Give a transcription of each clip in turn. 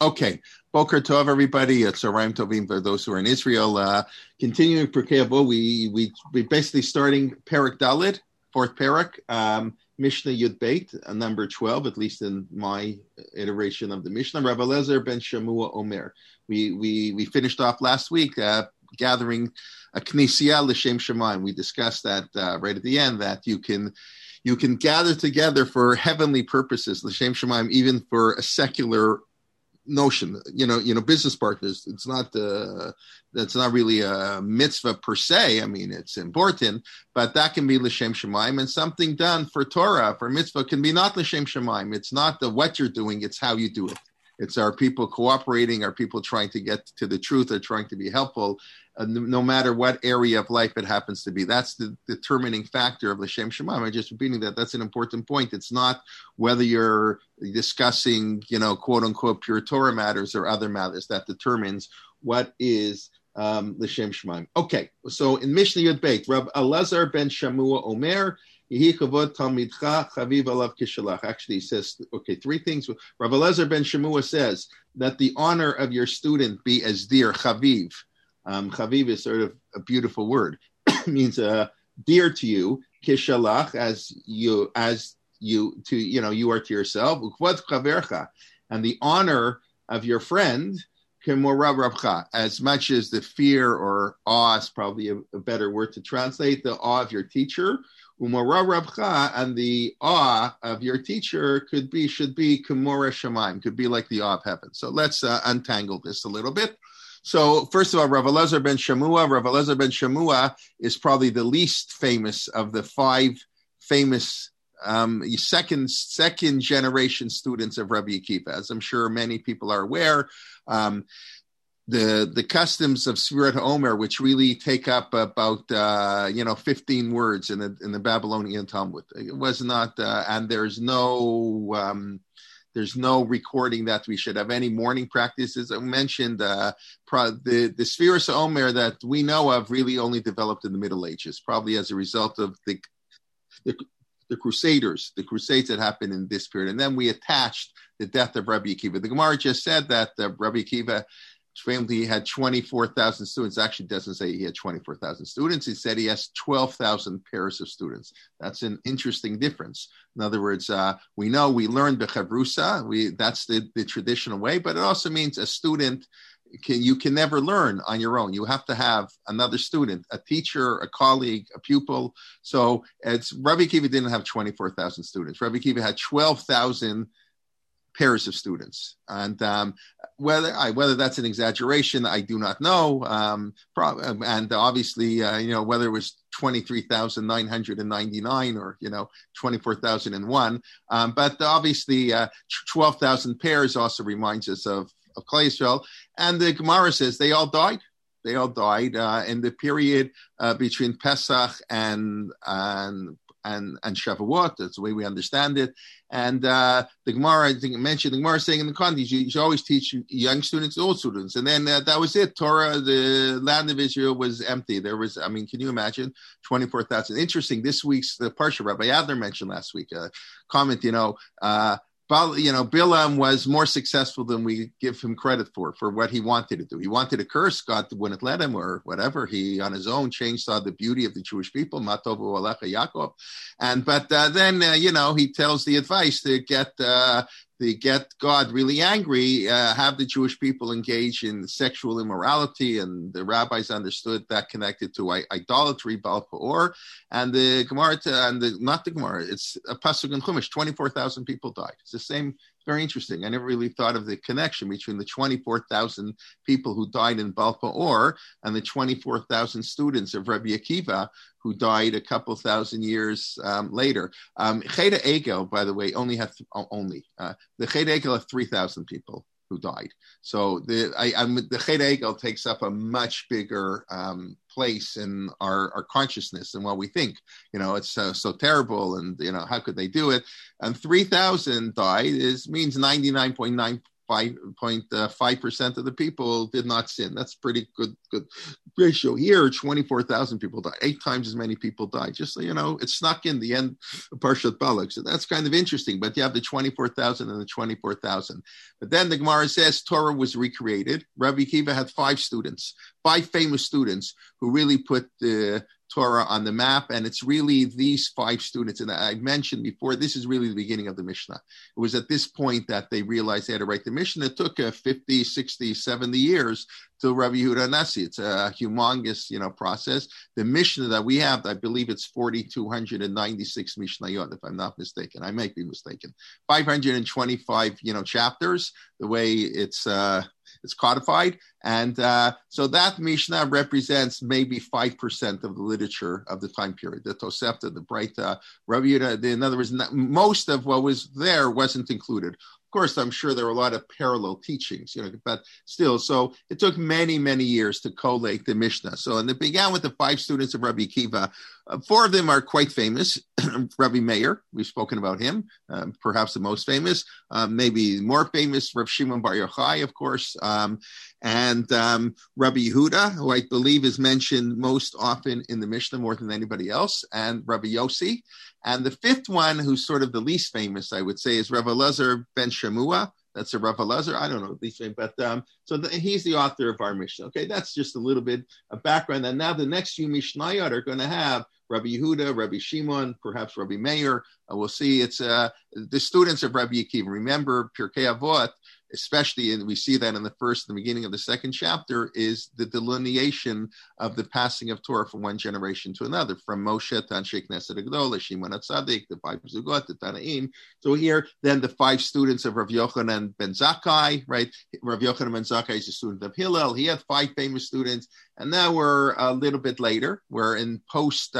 Okay. Boker Tov, everybody. It's Tzarayim Tovim for those who are in Israel. Continuing Pirkei Avot, we basically starting Perek Dalet, fourth Perek, Mishnah Yud Beit, number 12, at least in my iteration of the Mishnah. Rav Eliezer ben Shamua Omer. We finished off last week gathering a Knesiyah L'Shem Shemayim. We discussed that right at the end, that you can gather together for heavenly purposes, L'Shem Shemayim, even for a secular notion, business partners. It's not that's not really a mitzvah per se. I mean, it's important, but that can be l'shem shemaim, and something done for Torah, for mitzvah, can be not l'shem shemaim. It's not what you're doing; it's how you do it. It's our people cooperating, our people trying to get to the truth, or trying to be helpful, no matter what area of life it happens to be. That's the determining factor of l'shem shemaim. I'm just repeating that. That's an important point. It's not whether you're discussing, quote unquote, pure Torah matters or other matters that determines what is l'shem shemaim. Okay, so in Mishnah Yud Beit, Rav Eliezer ben Shamua Omer. Actually, he says, three things. Rav Eliezer ben Shamua says that the honor of your student be as dear, chaviv. Chaviv is sort of a beautiful word. It means dear to you, kishalach, as you are to yourself. And the honor of your friend, as much as the fear or awe is probably a better word to translate, the awe of your teacher. And the awe of your teacher should be Kimora Shemaim, could be like the awe of heaven. So let's untangle this a little bit. So first of all, Rav Eliezer ben Shamua. Rav Eliezer ben Shamua is probably the least famous of the five famous second generation students of Rabbi Akiva. As I'm sure many people are aware, the customs of Sfirat HaOmer, which really take up about 15 words in the Babylonian Talmud. It was not, and there's no recording that we should have any morning practices. I mentioned the Sfirat HaOmer that we know of really only developed in the Middle Ages, probably as a result of the Crusaders, the Crusades that happened in this period. And then we attached the death of Rabbi Akiva. The Gemara just said that Rabbi Akiva he had 24,000 students. Actually, doesn't say he had 24,000 students. He said he has 12,000 pairs of students. That's an interesting difference. In other words, we learn b'chavrusa. That's the traditional way, but it also means a student you can never learn on your own. You have to have another student, a teacher, a colleague, a pupil. So Rabbi Akiva didn't have 24,000 students. Rabbi Akiva had 12,000 pairs of students, and whether that's an exaggeration, I do not know. And obviously, whether it was 23,999 or 24,001, but obviously, 12,000 pairs also reminds us of Klal Yisrael. And the Gemara says they all died. They all died in the period between Pesach and Shavuot. That's the way we understand it. And the Gemara, I think I mentioned, the Gemara saying in the context, you should always teach young students, old students. And then that was it. Torah, the land of Israel was empty. There was, can you imagine? 24,000. Interesting. This week's the Parsha, Rabbi Adler mentioned last week, comment, Bilam was more successful than we give him credit for what he wanted to do. He wanted to curse, God wouldn't let him, or whatever. He, on his own, saw the beauty of the Jewish people, Matovu Alecha Yaakov. But then he tells the advice to get God really angry, have the Jewish people engage in sexual immorality, and the rabbis understood that connected to idolatry, Baal Peor, and the Gemara, not the Gemara, it's a pasuk in Chumash, 24,000 people died. It's the same. Very interesting. I never really thought of the connection between the 24,000 people who died in Baal Peor and the 24,000 students of Rabbi Akiva who died a couple thousand years later. Cheda Egel, by the way, only had the Cheda Egel had 3,000 people who died. So the Cheda Egel takes up a much bigger place in our consciousness than what we think. It's so terrible, and how could they do it? And 3,000 died means 99.9% 5.5% of the people did not sin. That's pretty good ratio. Here, 24,000 people died. 8 times as many people died. Just so you know, it snuck in the end of Parshat Balak. So that's kind of interesting. But you have the 24,000 and the 24,000. But then the Gemara says Torah was recreated. Rabbi Akiva had 5 famous students who really put the Torah on the map, and it's really these 5 students, and I mentioned before, this is really the beginning of the Mishnah. It was at this point that they realized they had to write the Mishnah. It took 50, 60, 70 years till Rabbi Yehuda Nasi. It's a humongous, process. The Mishnah that we have, I believe it's 4,296 Mishnayot, if I'm not mistaken. I might be mistaken. 525, chapters, the way it's codified. And so that Mishnah represents maybe 5% of the literature of the time period. The Tosefta, the Breita, Rabbi Yehuda, in other words, most of what was there wasn't included. Of course, I'm sure there were a lot of parallel teachings, but still, so it took many, many years to collate the Mishnah. So, and it began with the 5 students of Rabbi Akiva. 4 of them are quite famous. Rabbi Meir, we've spoken about him, perhaps the most famous, maybe more famous, Rav Shimon Bar Yochai, of course, and Rabbi Yehuda, who I believe is mentioned most often in the Mishnah more than anybody else, and Rabbi Yossi. And the 5th one, who's sort of the least famous, I would say, is Rav Elazar ben Shemua. That's a Rav Elazar. I don't know, least famous, but he's the author of our Mishnah. Okay, that's just a little bit of background. And now the next few Mishnayot are going to have Rabbi Yehuda, Rabbi Shimon, perhaps Rabbi Meir. We'll see. It's the students of Rabbi Akiva. Remember, Pirkei Avot, especially, and we see that in the beginning of the 2nd chapter, is the delineation of the passing of Torah from one generation to another, from Moshe to Anshe Knesset Agdola, Shimon HaTzadik, the 5 Zugot, the Tanaim. So here, then the 5 students of Rav Yochanan ben Zakkai, right? Rav Yochanan ben Zakkai is a student of Hillel. He had 5 famous students. And now we're a little bit later. We're in post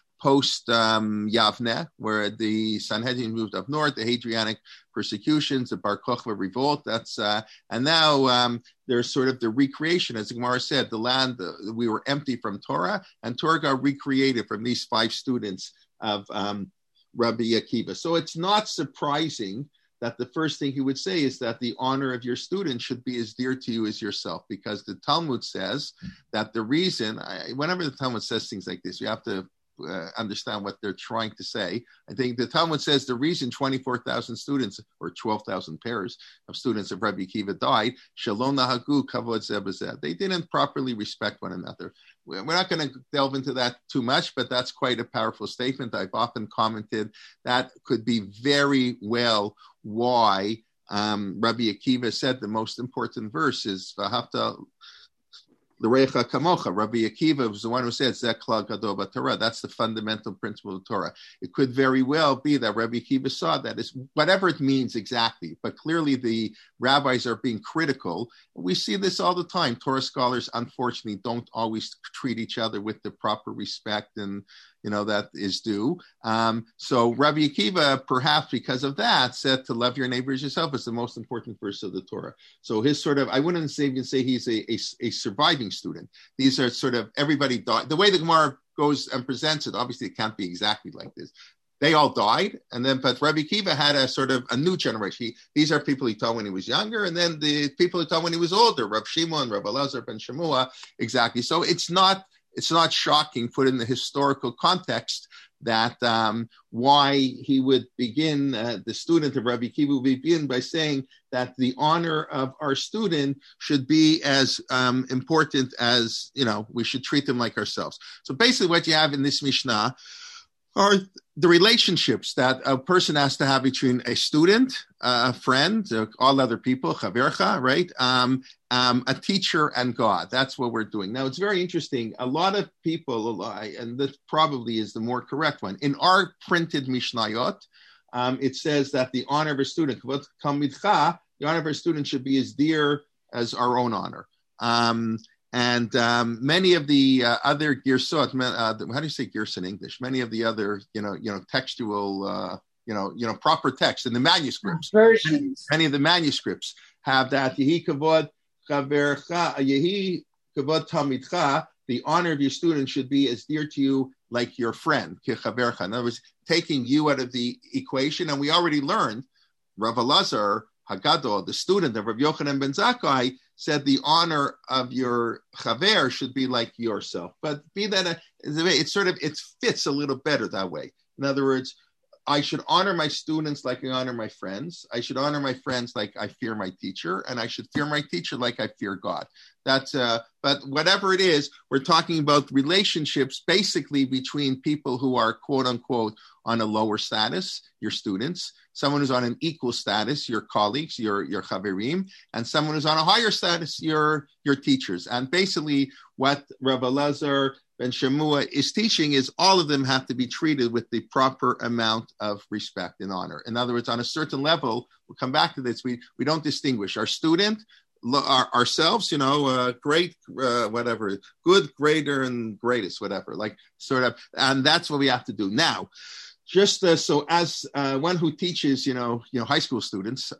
Yavne, where the Sanhedrin moved up north, the Hadrianic persecutions, the Bar Kokhba revolt. And now there's sort of the recreation, as the Gemara said, the land, we were empty from Torah, and Torah got recreated from these 5 students of Rabbi Akiva. So it's not surprising that the first thing he would say is that the honor of your student should be as dear to you as yourself, because the Talmud says that the reason, whenever the Talmud says things like this, you have to understand what they're trying to say. I think the Talmud says the reason 24,000 students or 12,000 pairs of students of Rabbi Akiva died, Shalom Nahagu Kavod Zeh B'Zeh. They didn't properly respect one another. We're not going to delve into that too much, but that's quite a powerful statement. I've often commented that could be very well why Rabbi Akiva said the most important verse is V'ahavta L'recha kamocha. Rabbi Akiva was the one who said Zeh klal gadol b'Torah. That's the fundamental principle of Torah. It could very well be that Rabbi Akiva saw that as whatever it means exactly, but clearly the rabbis are being critical. We see this all the time. Torah scholars, unfortunately, don't always treat each other with the proper respect and that is due. So Rabbi Akiva, perhaps because of that, said to love your neighbor as yourself is the most important verse of the Torah. So his sort of, I wouldn't even say he's a surviving student. These are sort of, everybody died. The way the Gemara goes and presents it, obviously it can't be exactly like this. They all died, but Rabbi Akiva had a sort of a new generation. These are people he taught when he was younger, and then the people he taught when he was older, Rav Shimon, Rav Elazar ben Shemua, exactly. So it's not shocking, put in the historical context, that why he would begin, the student of Rabbi Akiva would begin by saying that the honor of our student should be as important as, we should treat them like ourselves. So basically what you have in this Mishnah are the relationships that a person has to have between a student, a friend, all other people, chavercha, right? A teacher and God. That's what we're doing. Now, it's very interesting. A lot of people, and this probably is the more correct one, in our printed Mishnayot, it says that the honor of a student, the honor of a student should be as dear as our own honor. And many of the other girsot, how do you say girs in English? Many of the other, textual, proper text in the manuscripts. Versions. Many of the manuscripts have that yehi kavod chavercha, yehi kavod talmidcha. The honor of your student should be as dear to you like your friend, kichavercha. In other words, taking you out of the equation. And we already learned, Rav Elazar Hagadol, the student of Rabbi Yochanan ben Zakkai, said the honor of your chaver should be like yourself. But be that it fits a little better that way. In other words, I should honor my students like I honor my friends. I should honor my friends like I fear my teacher, and I should fear my teacher like I fear God. But whatever it is, we're talking about relationships basically between people who are quote unquote on a lower status, your students, someone who's on an equal status, your colleagues, your chaverim, and someone who's on a higher status, your teachers. And basically what Rav Elazar Ben Shemua is teaching is all of them have to be treated with the proper amount of respect and honor. In other words, on a certain level, we'll come back to this, we don't distinguish our student, ourselves, great, whatever, good, greater, and greatest, whatever, and that's what we have to do. Now, just so as one who teaches, high school students,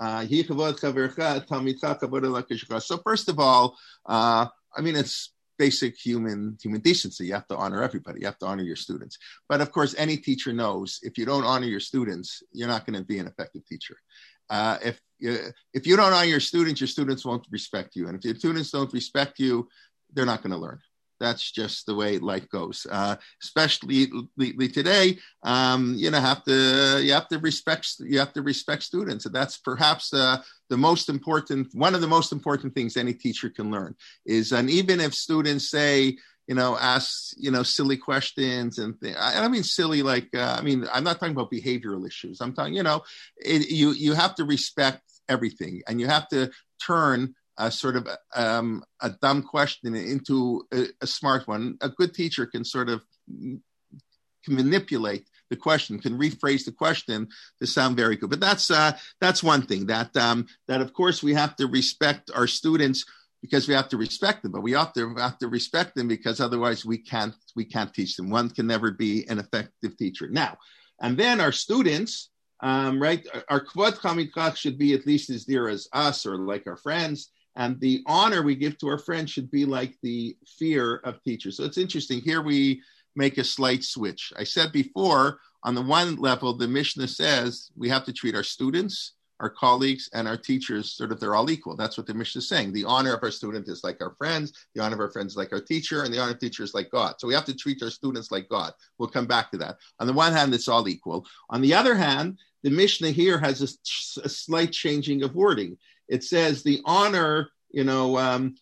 so first of all, it's basic human decency. You have to honor everybody. You have to honor your students. But of course, any teacher knows if you don't honor your students, you're not going to be an effective teacher. If you don't honor your students won't respect you. And if your students don't respect you, they're not going to learn. That's just the way life goes. Especially today, you have to respect students. And that's perhaps one of the most important things any teacher can learn is, and even if students say, ask, silly questions and things. I don't mean silly, I'm not talking about behavioral issues. I'm talking, you have to respect everything, and you have to turn a sort of a dumb question into a smart one. A good teacher can can manipulate the question, can rephrase the question to sound very good. But that's one thing that of course we have to respect our students because we have to respect them, but we have to respect them because otherwise we can't teach them. One can never be an effective teacher. Now, and then our students, right? Our kvod chamikach should be at least as dear as us or like our friends. And the honor we give to our friends should be like the fear of teachers. So it's interesting. Here we make a slight switch. I said before, on the one level, the Mishnah says we have to treat our students, our colleagues, and our teachers sort of they're all equal. That's what the Mishnah is saying. The honor of our student is like our friends, the honor of our friends is like our teacher, and the honor of teacher is like God. So we have to treat our students like God. We'll come back to that. On the one hand, it's all equal. On the other hand, the Mishnah here has a slight changing of wording. It says the honor, the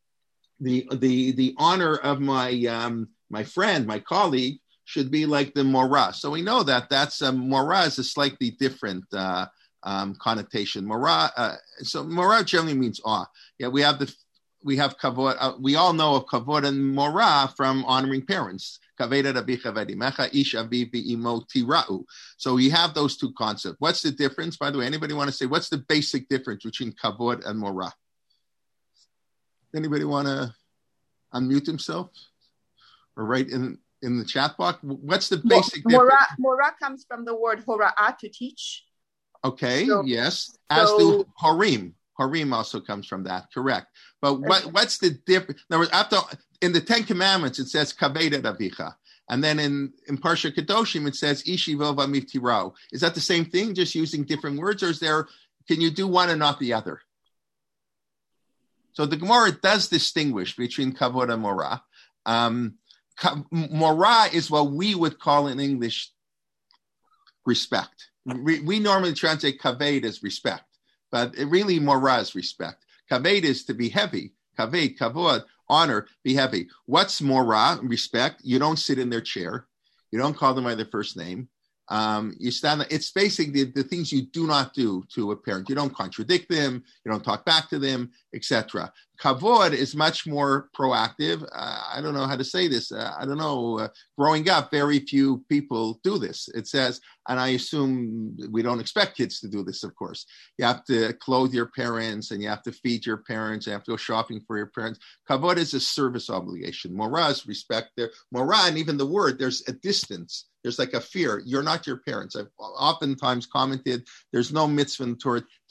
honor of my friend, my colleague, should be like the morah. So we know that's morah is a slightly different connotation. Morah, so morah generally means awe. Yeah, we have kavod. We all know of kavod and morah from honoring parents. So we have those two concepts. What's the difference? By the way, anybody want to say what's the basic difference between kavod and morah? Anybody want to unmute himself or write in the chat box? What's the basic difference? Morah comes from the word hora'ah, to teach. Okay, yes. As do horim. Horim also comes from that, correct. But what's the difference? In the Ten Commandments, it says kaved et avicha. And then in Parsha Kedoshim, it says ishi vova miftirao. Is that the same thing, just using different words? Or can you do one and not the other? So the Gemara does distinguish between kavod and morah. Morah is what we would call in English respect. We normally translate kaved as respect, but really morah is respect. Kaved is to be heavy. Kaved, kavod, honor, be heavy. What's morah? Respect. You don't sit in their chair. You don't call them by their first name. You stand. It's basically the things you do not do to a parent. You don't contradict them. You don't talk back to them, etc. Kavod is much more proactive. I don't know how to say this. I don't know. Growing up, very few people do this. It says, and I assume we don't expect kids to do this, of course. You have to clothe your parents, and you have to feed your parents. You have to go shopping for your parents. Kavod is a service obligation. Morah is respect. Morah, and even the word, there's a distance. There's like a fear. You're not your parents. I've oftentimes commented, there's no mitzvah to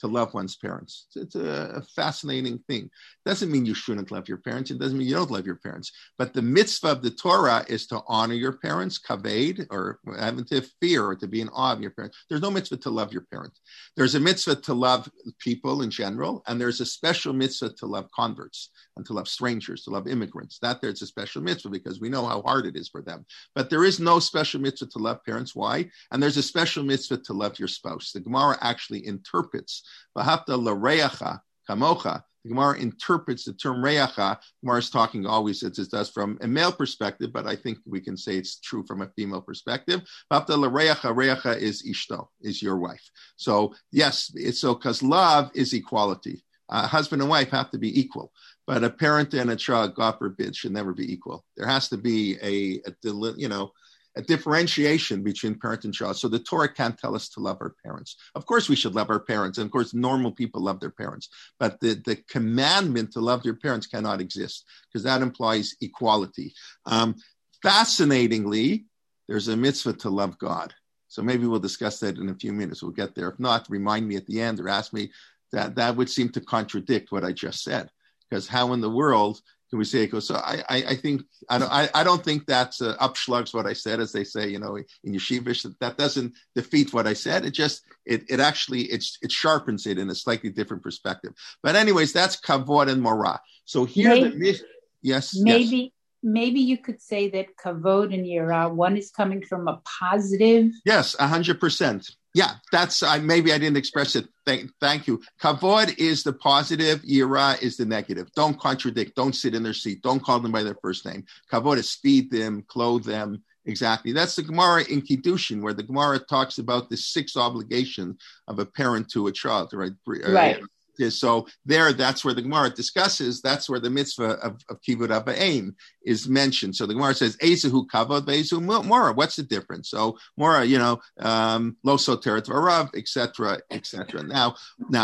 to love one's parents. It's a fascinating thing. Doesn't mean you shouldn't love your parents. It doesn't mean you don't love your parents. But the mitzvah of the Torah is to honor your parents, kaved, or having to fear or to be in awe of your parents. There's no mitzvah to love your parents. There's a mitzvah to love people in general, and there's a special mitzvah to love converts and to love strangers, to love immigrants. That there's a special mitzvah because we know how hard it is for them. But there is no special mitzvah to love parents. Why? And there's a special mitzvah to love your spouse. The Gemara actually interprets V'hafta l'reacha kamocha. The Gemara interprets the term reacha. Gemara is talking always, it does from a male perspective, but I think we can say it's true from a female perspective. V'hafta l'reacha, reacha is ishto, is your wife. So yes, it's so because love is equality. Husband and wife have to be equal, but a parent and a child, God forbid, should never be equal. There has to be a differentiation between parent and child. So the Torah can't tell us to love our parents. Of course, we should love our parents. And of course, normal people love their parents. But the commandment to love your parents cannot exist because that implies equality. Fascinatingly, there's a mitzvah to love God. So maybe we'll discuss that in a few minutes. We'll get there. If not, remind me at the end or ask me. That would seem to contradict what I just said. Because how in the world can we say it goes? So I don't think that's upschlags what I said, as they say, in yeshivish. That doesn't defeat what I said. It actually sharpens it in a slightly different perspective. But anyways, that's kavod and morah. So here, Maybe you could say that kavod and yirah, one is coming from a positive. Yes, 100%. Yeah, that's maybe I didn't express it. Thank you. Kavod is the positive, yirah is the negative. Don't contradict. Don't sit in their seat. Don't call them by their first name. Kavod is feed them, clothe them. Exactly. That's the Gemara in Kiddushin, where the Gemara talks about the 6 obligations of a parent to a child. Right. So that's where the Gemara discusses, that's where the mitzvah of kivud abaim is mentioned. So the Gemara says, Ezehu kavod ve'ezehu mora. What's the difference? So mora, lo soteret v'arav, etc., etc. Now,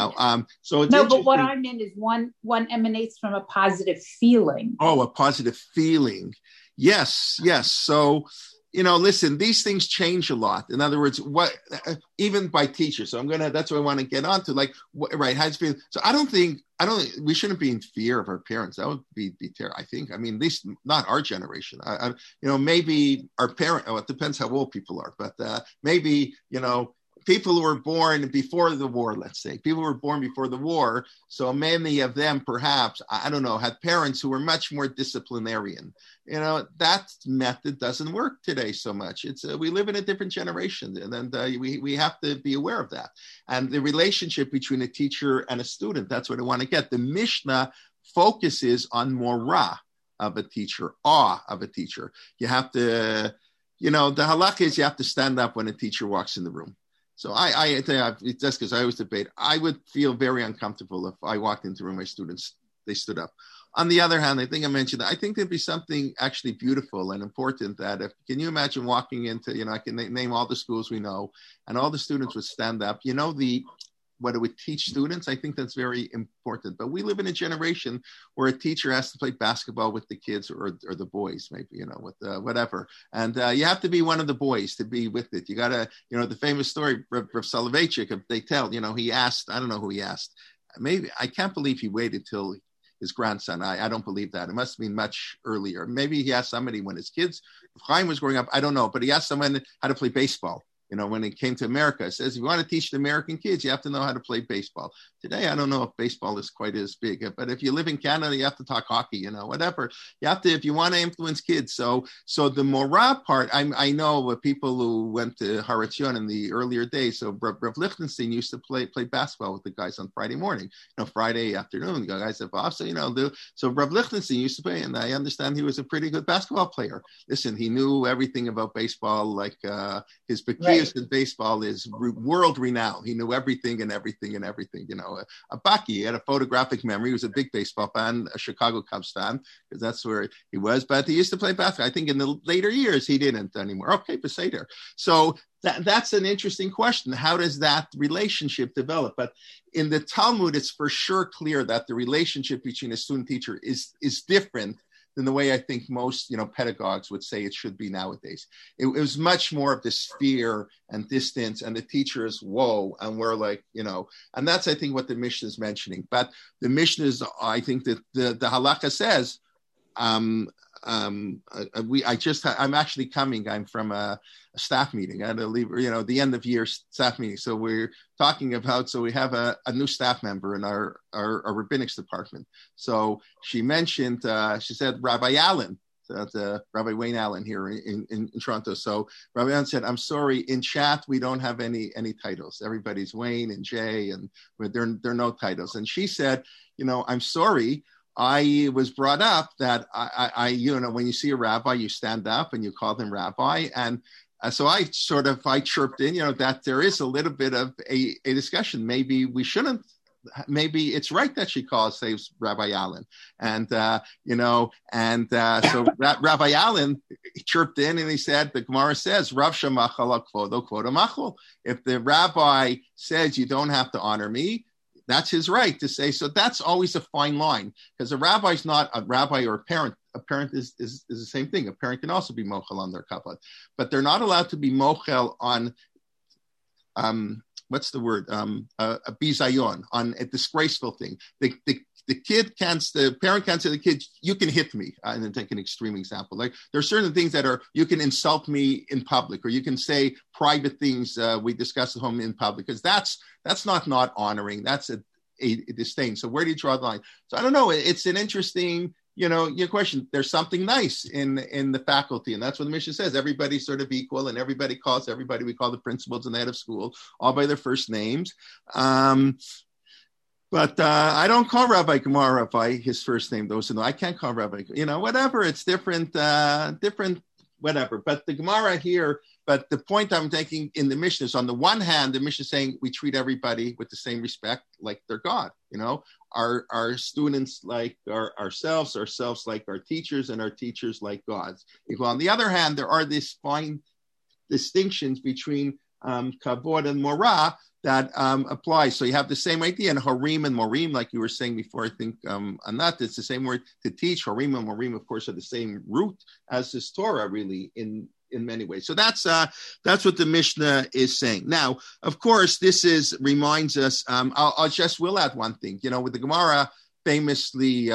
so it's but what I meant is one emanates from a positive feeling. Oh, a positive feeling. Yes. So, listen, these things change a lot. In other words, even by teachers. So that's what I want to get onto. Right. How does it feel? So we shouldn't be in fear of our parents. That would be terrible. I think, at least not our generation. Maybe our parent, it depends how old people are, but maybe, people who were born before the war, let's say, people who were born before the war. So many of them, perhaps, I don't know, had parents who were much more disciplinarian. That method doesn't work today so much. We live in a different generation, and we have to be aware of that. And the relationship between a teacher and a student, that's what I want to get. The Mishnah focuses on morah of a teacher, awe of a teacher. You have to, the halakha is you have to stand up when a teacher walks in the room. So I think it's just because I always debate. I would feel very uncomfortable if I walked into a room, my students, they stood up. On the other hand, I think there'd be something actually beautiful and important that can you imagine walking into, I can name all the schools we know and all the students would stand up, what it would teach students. I think that's very important. But we live in a generation where a teacher has to play basketball with the kids or the boys, maybe, with whatever. And you have to be one of the boys to be with it. You got to, the famous story, Rav Soloveitchik, they tell, he asked, I don't know who he asked. Maybe, I can't believe he waited till his grandson. I don't believe that. It must have been much earlier. Maybe he asked somebody when his kids, Chaim was growing up, I don't know, but he asked someone how to play baseball. When it came to America, it says, if you want to teach the American kids, you have to know how to play baseball. Today, I don't know if baseball is quite as big, but if you live in Canada, you have to talk hockey, whatever. You have to, if you want to influence kids. So the morah part, I know people who went to Har Etzion in the earlier days. So Rav Lichtenstein used to play basketball with the guys on Friday morning, Friday afternoon, the guys have off. So Rav Lichtenstein used to play, and I understand he was a pretty good basketball player. Listen, he knew everything about baseball, like his peculiar in baseball is world renowned. He knew everything. Baki had a photographic memory. He was a big baseball fan, a Chicago Cubs fan, because that's where he was. But he used to play basketball. I think in the later years, he didn't anymore. Okay, Beseder. So that's an interesting question. How does that relationship develop? But in the Talmud, it's for sure clear that the relationship between a student teacher is different than the way I think most, pedagogues would say it should be nowadays. It was much more of this fear and distance, and the teacher is, whoa, and we're like, and that's, I think, what the Mishnah is mentioning. But the Mishnah is, I think that the halakha says, I'm actually coming. I'm from a staff meeting. I had to leave, the end of year staff meeting. So we're talking about, so we have a new staff member in our rabbinics department. So she mentioned, she said, Rabbi Allen, that's Rabbi Wayne Allen here in Toronto. So Rabbi Allen said, I'm sorry, in chat, we don't have any titles. Everybody's Wayne and Jay, and there are no titles. And she said, I'm sorry, I was brought up that I when you see a rabbi, you stand up and you call them rabbi. And so I chirped in, that there is a little bit of a discussion. Maybe we shouldn't, maybe it's right that she says Rabbi Allen. And, so Rabbi Allen chirped in and he said, the Gemara says, Rav Shemachal Kvodo Kvodo Machal. If the rabbi says you don't have to honor me, that's his right to say. So that's always a fine line, because a rabbi is not a rabbi or a parent. A parent is the same thing. A parent can also be mochel on their kappa, but they're not allowed to be mochel on, what's the word? A bizayon, on a disgraceful thing. The parent can't say to the kid, you can hit me. And then take an extreme example. Like there are certain things that you can insult me in public, or you can say private things we discuss at home in public, because that's not honoring. That's a disdain. So where do you draw the line? So I don't know. It's an interesting, your question. There's something nice in the faculty, and that's what the Mishnah says. Everybody's sort of equal, and everybody calls everybody. We call the principals and the head of school all by their first names. But I don't call Rabbi Gemara by his first name. Those who know, I can't call Rabbi, whatever. It's different, whatever. But the Gemara here, but the point I'm taking in the Mishnah is, on the one hand, the Mishnah is saying we treat everybody with the same respect, like they're God. Our students like ourselves like our teachers, and our teachers like gods. On the other hand, there are these fine distinctions between kavod and morah that applies. So you have the same idea in harim and morim, like you were saying before, I think, Anat, it's the same word to teach. Harim and morim, of course, are the same root as this Torah, really, in many ways. So that's what the Mishnah is saying. Now, of course, this reminds us, will add one thing, with the Gemara famously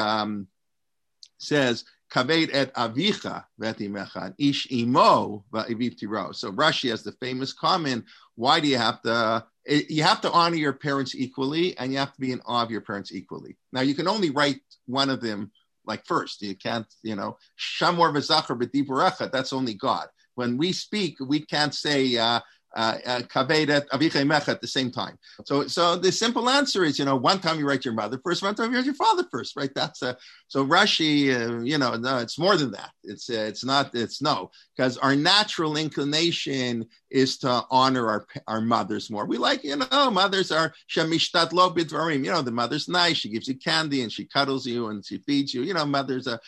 says, Kaved et avicha v'etimecha, ish imo v'aviv tiro. So Rashi has the famous comment, why do you have to honor your parents equally, and you have to be in awe of your parents equally. Now, you can only write one of them like first. You can't, shamor v'zachar b'diburecha, that's only God. When we speak, we can't say kaved et avicha imecha at the same time. So the simple answer is, one time you write your mother first, one time you write your father first, right? So Rashi, no, it's more than that. It's no, because our natural inclination is to honor our mothers more. We like, mothers are shemishtat lo bidvarim. The mother's nice. She gives you candy and she cuddles you and she feeds you. Mothers are,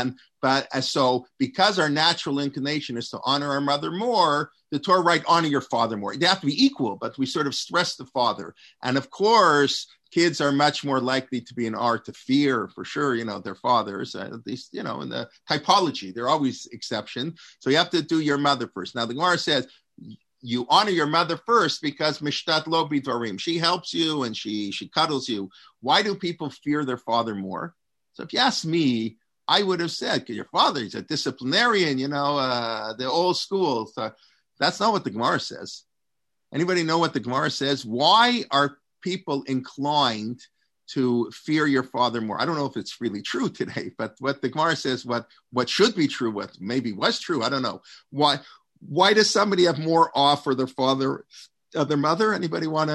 so because our natural inclination is to honor our mother more, the Torah write honor your father more. They have to be equal, but we sort of stress the father. And of course, kids are much more likely to be in art to fear, for sure, their fathers, at least, in the typology, they're always exception. So you have to do your mother first. Now, the Gemara says, you honor your mother first because mishtat lo bidvarim. She helps you and she cuddles you. Why do people fear their father more? So if you ask me, I would have said, your father, he's a disciplinarian, the old school. So that's not what the Gemara says. Anybody know what the Gemara says? Why are people inclined to fear your father more? I don't know if it's really true today, but what the Gemara says, what should be true, what maybe was true, I don't know. Why does somebody have more awe for their father, their mother? Anybody want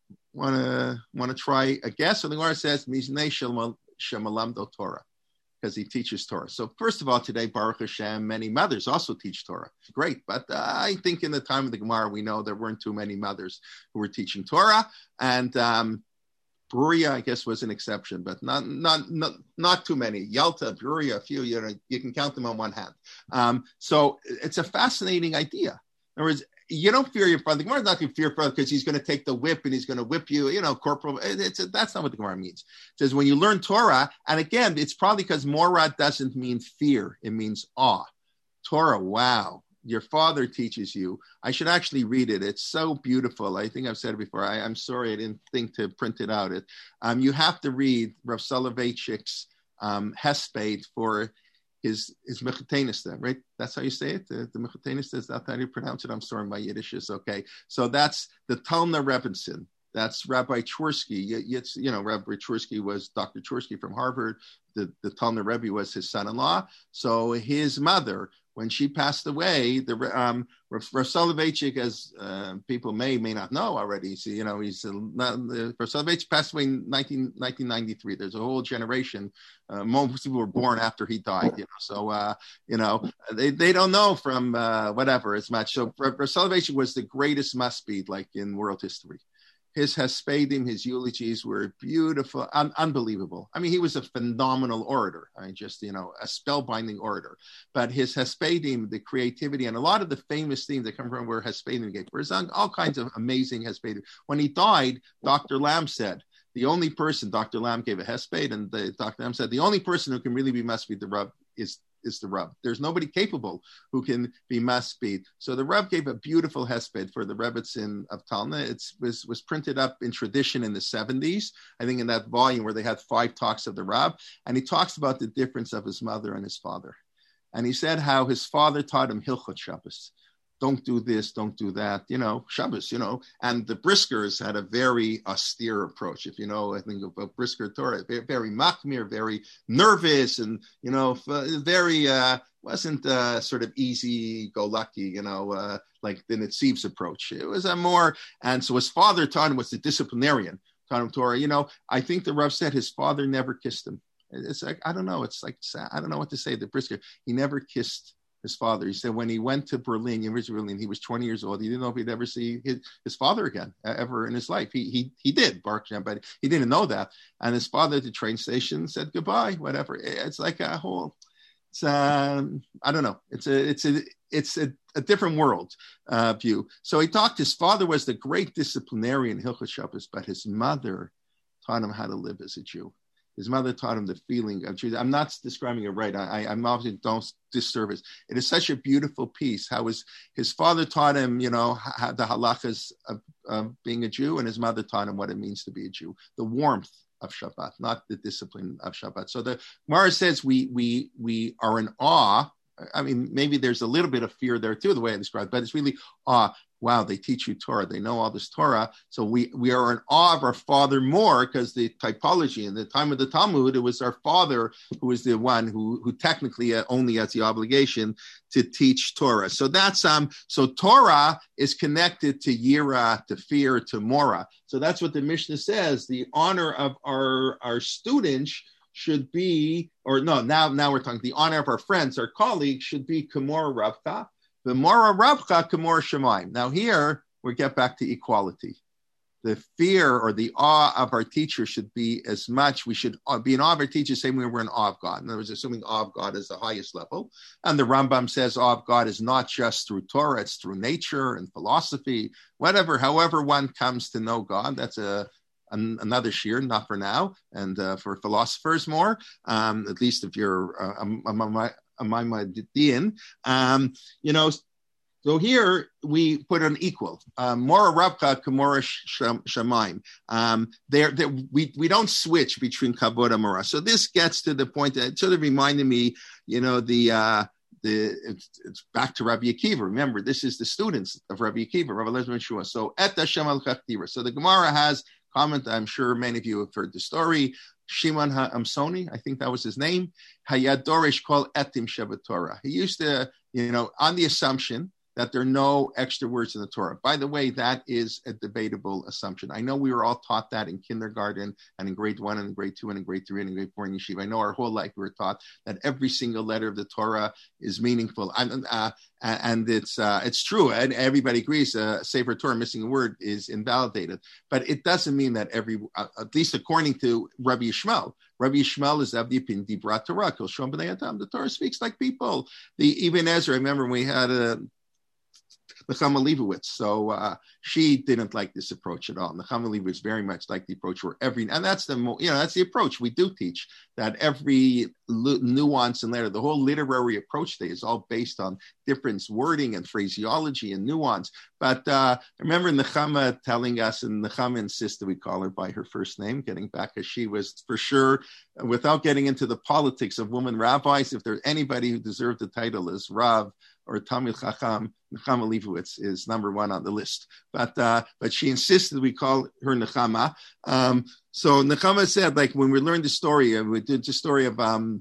to try a guess? So the Gemara says, Miznei shemalamdo Torah, because he teaches Torah. So first of all, today, Baruch Hashem, many mothers also teach Torah. Great. But I think in the time of the Gemara, we know there weren't too many mothers who were teaching Torah. And Bruria, I guess, was an exception, but not too many. Yalta, Bruria, a few, you can count them on one hand. So it's a fascinating idea. In other words, you don't fear your father. The Gemara is not going to fear your father because he's going to take the whip and he's going to whip you, corporal. That's not what the Gemara means. It says when you learn Torah, and again, it's probably because morad doesn't mean fear. It means awe. Torah, wow. Your father teaches you. I should actually read it. It's so beautiful. I think I've said it before. I'm sorry I didn't think to print it out. You have to read Rav Soloveitchik's Hesped for his Mechutenista, right? That's how you say it? The Mechutenista, is that how you pronounce it? I'm sorry, my Yiddish is okay. So that's the Talmud Rebbetzin. That's Rabbi Twersky. Rabbi Twersky was Dr. Twersky from Harvard. The Talmud Rebbe was his son-in-law. So his mother, when she passed away, Rav Soloveitchik, as people may not know already, so, Rav Soloveitchik passed away in 1993. There's a whole generation. Most people were born after he died, they don't know from whatever as much. So Rav Soloveitchik was the greatest masbid, like in world history. His Hespedim, his eulogies were beautiful, unbelievable. I mean, he was a phenomenal orator. I mean, just, a spellbinding orator. But his Hespedim, the creativity, and a lot of the famous themes that come from where Hespedim gave birth, all kinds of amazing Hespedim. When he died, Dr. Lamb said, the only person, Dr. Lamb gave a Hesped, and Dr. Lamb said, the only person who can really be Masbid the Rav is the Rav. There's nobody capable who can be Masbid. So the Rav gave a beautiful Hesped for the Rebbetzin of Talna. It was printed up in tradition in the 70s, I think in that volume where they had 5 talks of the Rav. And he talks about the difference of his mother and his father. And he said how his father taught him Hilchot Shabbos. Don't do this, don't do that, Shabbos, And the Briskers had a very austere approach. If I think about Brisker Torah, very machmir, very nervous, and, very, wasn't sort of easy, go lucky, like the Netziv's approach. It was a more, and so his father taught him was the disciplinarian, taught him Torah. I think the Rav said his father never kissed him. It's like, I don't know, it's like, I don't know what to say, the Brisker, he never kissed his father. He said when he went to Berlin, University of Berlin, he was 20 years old. He didn't know if he'd ever see his father again, ever in his life. He did, Baruch Hashem, but he didn't know that. And his father at the train station said goodbye, whatever. It's like a whole, I don't know. It's a different world view. So he talked, his father was the great disciplinarian, Hilchot Shabbos, but his mother taught him how to live as a Jew. His mother taught him the feeling of Judaism. I'm not describing it right. I'm obviously don't disservice. It is such a beautiful piece. How his father taught him, how the halachas of being a Jew, and his mother taught him what it means to be a Jew. The warmth of Shabbat, not the discipline of Shabbat. So the Gemara says we are in awe. I mean, maybe there's a little bit of fear there too, the way I described, but it's really awe. Wow, they teach you Torah. They know all this Torah. So we are in awe of our father more because the typology in the time of the Talmud, it was our father who was the one who technically only has the obligation to teach Torah. So that's so Torah is connected to Yira, to fear, to Mora. So that's what the Mishnah says. The honor of our students should be, now we're talking, the honor of our friends, our colleagues should be Kamor Ravka. The Mora Ravcha Kamor Shemaim. Now here we get back to equality. The fear or the awe of our teacher should be as much. We should be in awe of our teacher, same way we're in awe of God. In other words, assuming awe of God is the highest level. And the Rambam says awe of God is not just through Torah, it's through nature and philosophy, however one comes to know God. That's another shir, not for now, and for philosophers more, at least if you're Maimonidean, so here we put an equal. Mora Rabka Kamora Shemaim. We don't switch between Kavod and Mora. So this gets to the point that sort of reminded me, it's back to Rabbi Akiva. Remember, this is the students of Rabbi Akiva, Rabbi Eliezer ben Shua. So et Hashem al Chachtiva. So the Gemara has comment. I'm sure many of you have heard the story. Shimon HaAmsoni, I think that was his name. Hayad Dorish called Etim Shevet Torah. He used to, on the assumption that there are no extra words in the Torah. By the way, that is a debatable assumption. I know we were all taught that in kindergarten and in grade 1 and in grade 2 and in grade 3 and in grade 4 in yeshiva. I know our whole life we were taught that every single letter of the Torah is meaningful. And it's true. And everybody agrees a Sefer Torah missing a word is invalidated. But it doesn't mean that at least according to Rabbi Yishmael, Rabbi Yishmael is of the opinion, Dibrat Torah, Kol Shom B'nei Adam. The Torah speaks like people. The Ibn Ezra, I remember we had Nechama Leibowitz. So she didn't like this approach at all. Nechama Leibowitz very much liked the approach where and that's that's the approach we do teach, that every nuance and letter, the whole literary approach there is all based on difference, wording and phraseology and nuance. But I remember Nechama telling us, and Nechama insisted we call her by her first name, getting back as she was for sure, without getting into the politics of women rabbis, if there's anybody who deserved the title as Rav or Talmid Chacham, Nechama Leibowitz is number one on the list. But she insisted we call her Nechama. So Nechama said, like when we learned the story, we did the story of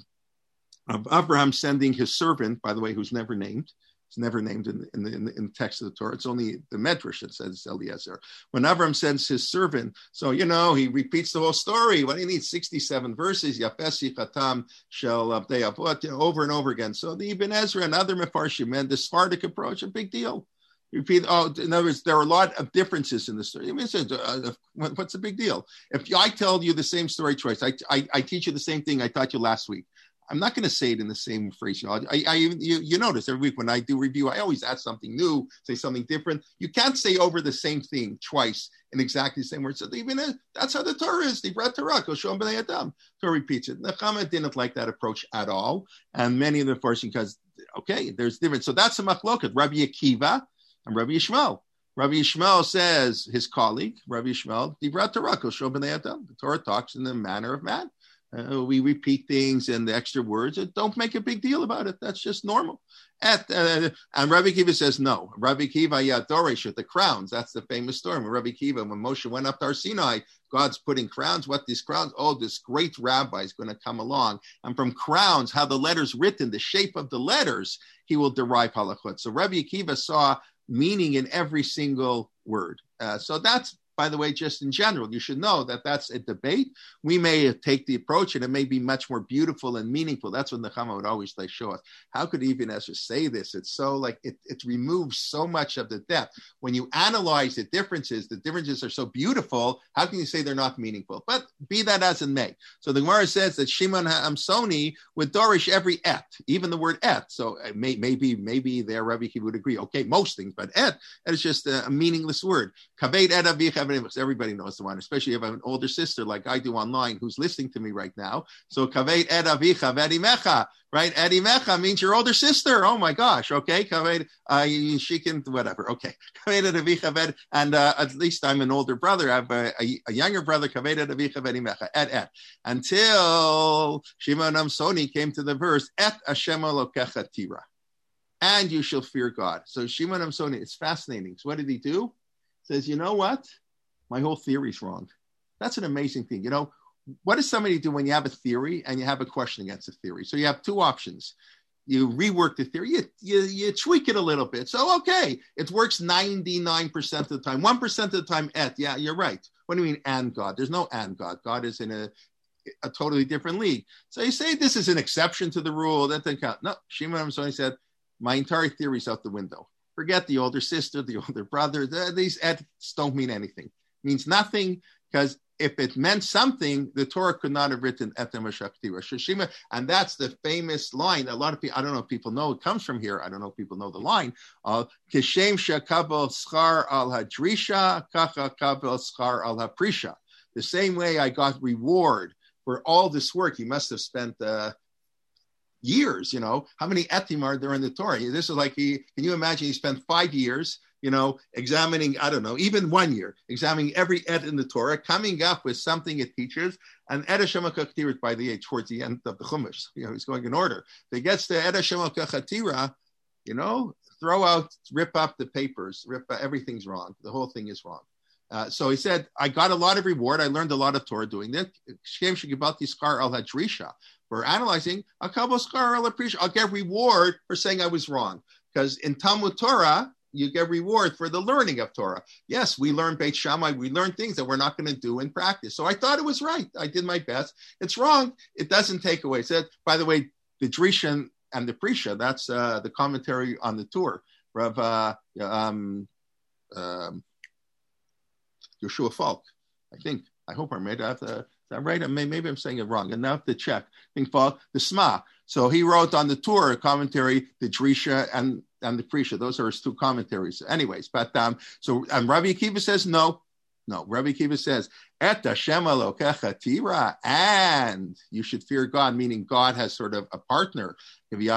Abraham sending his servant, by the way, who's never named. It's never named in the text of the Torah. It's only the Medrash that says Eliezer. When Abraham sends his servant, so, he repeats the whole story. What do you need? 67 verses, Yapesi Chatam Shel Abdei Avot, over and over again. So the Ibn Ezra and other Mefarshim and the Sephardic approach, a big deal. Repeat. In other words, there are a lot of differences in the story. I mean, what's the big deal? If I tell you the same story twice, I teach you the same thing I taught you last week. I'm not going to say it in the same phraseology. You notice every week when I do review, I always add something new, say something different. You can't say over the same thing twice in exactly the same words. So even that's how the Torah is. The Torah, Koshon B'nai Adam. Torah repeats it. Nechama didn't like that approach at all, and many of the Farshim, because there's difference. So that's a machloket. Rabbi Akiva and Rabbi Yishmael. Rabbi Yishmael says his colleague, Rabbi Yishmael, Dibrat Torah, Koshon B'nai Adam. The Torah talks in the manner of man. We repeat things and the extra words. Don't make a big deal about it. That's just normal. And Rabbi Akiva says no. Rabbi Akiva Yadoresh at the crowns. That's the famous story. When Rabbi Akiva, when Moshe went up to Har Sinai, God's putting crowns. What these crowns? Oh, this great rabbi is going to come along. And from crowns, how the letters written, the shape of the letters, he will derive halachot. So Rabbi Akiva saw meaning in every single word. So that's, by the way, just in general, you should know that that's a debate. We may take the approach and it may be much more beautiful and meaningful. That's what Nechama would always show us. How could Ibn Ezra say this? It's so it removes so much of the depth. When you analyze the differences are so beautiful. How can you say they're not meaningful? But be that as it may. So the Gemara says that Shimon HaAmsoni would dorish every et, even the word et. So maybe there Rabbi Akiva would agree. Okay, most things, but et is just a meaningless word. Kaved et avicha. Everybody knows the one, especially if I have an older sister like I do online who's listening to me right now. So kaved ed avicha v'edimecha, right? Edimecha means your older sister. Oh my gosh. Okay, kaved, she can whatever. Okay, kaved ed avicha ved, and at least I'm an older brother. I have a younger brother. Kaved ed avicha v'edimecha et until Shimon Amsoni came to the verse et Hashem Elokecha tira, and you shall fear God. So Shimon Amsoni, it's fascinating. So what did he do? He says, you know what? My whole theory's wrong. That's an amazing thing. What does somebody do when you have a theory and you have a question against the theory? So you have two options. You rework the theory, you tweak it a little bit. So, okay, it works 99% of the time. 1% of the time, yeah, you're right. What do you mean, and God? There's no and God. God is in a totally different league. So you say this is an exception to the rule. That doesn't count. No, Shimon Amsoni said, my entire theory's out the window. Forget the older sister, the older brother. These ets don't mean anything. Means nothing, because if it meant something, the Torah could not have written etem hashaktira shashima, and that's the famous line. A lot of people, I don't know if people know, it comes from here. I don't know if people know the line. Kishem shekabel schar al hadrisha, kacha kabel schar al haprisha. The same way I got reward for all this work. He must have spent years. How many etim are there in the Torah? This is like can you imagine? He spent 5 years. Examining, I don't know, even 1 year, examining every et in the Torah, coming up with something it teaches, and et Hashem HaKachatira by towards the end of the Chumash. He's going in order. If he gets to et Hashem HaKachatira, throw out, rip up the papers, everything's wrong. The whole thing is wrong. So he said, I got a lot of reward. I learned a lot of Torah doing that. For analyzing, I'll get reward for saying I was wrong. Because in Talmud Torah, you get reward for the learning of Torah. Yes, we learn Beit Shammai. We learn things that we're not going to do in practice. So I thought it was right. I did my best. It's wrong. It doesn't take away. It said, by the way, the Drisha and the Prisha, that's the commentary on the Torah. Rav Yeshua Falk, I think. I hope I made that. Is that right? Maybe I'm saying it wrong. And now I have to check. I think Falk, the Sma. So he wrote on the Torah commentary, the Drisha and and the Prisha. Those are his two commentaries. Anyways, but so Rabbi Akiva says no. Rabbi Akiva says, Et Hashem Elokecha tira, and you should fear God, meaning God has sort of a partner. This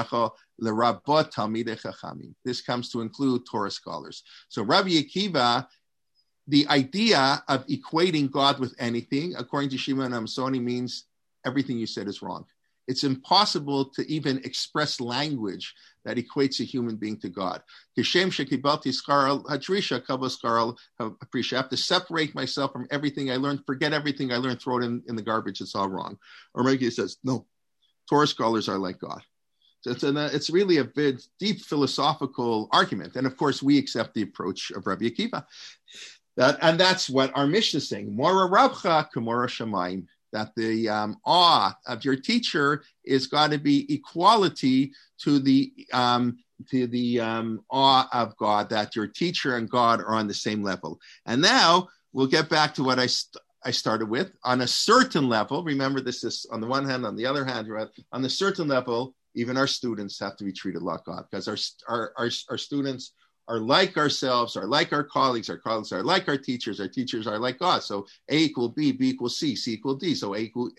comes to include Torah scholars. So Rabbi Akiva, the idea of equating God with anything, according to Shimon Amsoni, means everything you said is wrong. It's impossible to even express language that equates a human being to God. I have to separate myself from everything I learned, forget everything I learned, throw it in the garbage. It's all wrong. Or Reggie says, no, Torah scholars are like God. So it's really a bit deep philosophical argument. And of course, we accept the approach of Rabbi Akiva. And that's what our Mishnah is saying. Mora Rabcha Kamora Shamayim. That the awe of your teacher is got to be equality to the awe of God, that your teacher and God are on the same level. And now we'll get back to what I started with. On a certain level, remember this is on the one hand, on the other hand, right? On a certain level, even our students have to be treated like God, because our students are like ourselves, are like our colleagues are like our teachers are like God. So A equal B, B equals C, C equal D. So A equal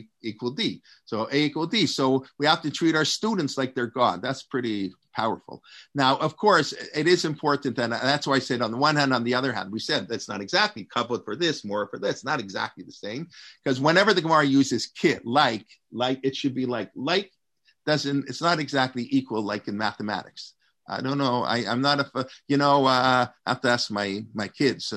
D. So A equal D. So we have to treat our students like they're God. That's pretty powerful. Now, of course, it is important, and that's why I said on the one hand, on the other hand, we said that's not exactly coupled for this, more for this, not exactly the same. Because whenever the Gemara uses kit, like, it should be like it's not exactly equal like in mathematics. I don't know. I'm not I have to ask my kids.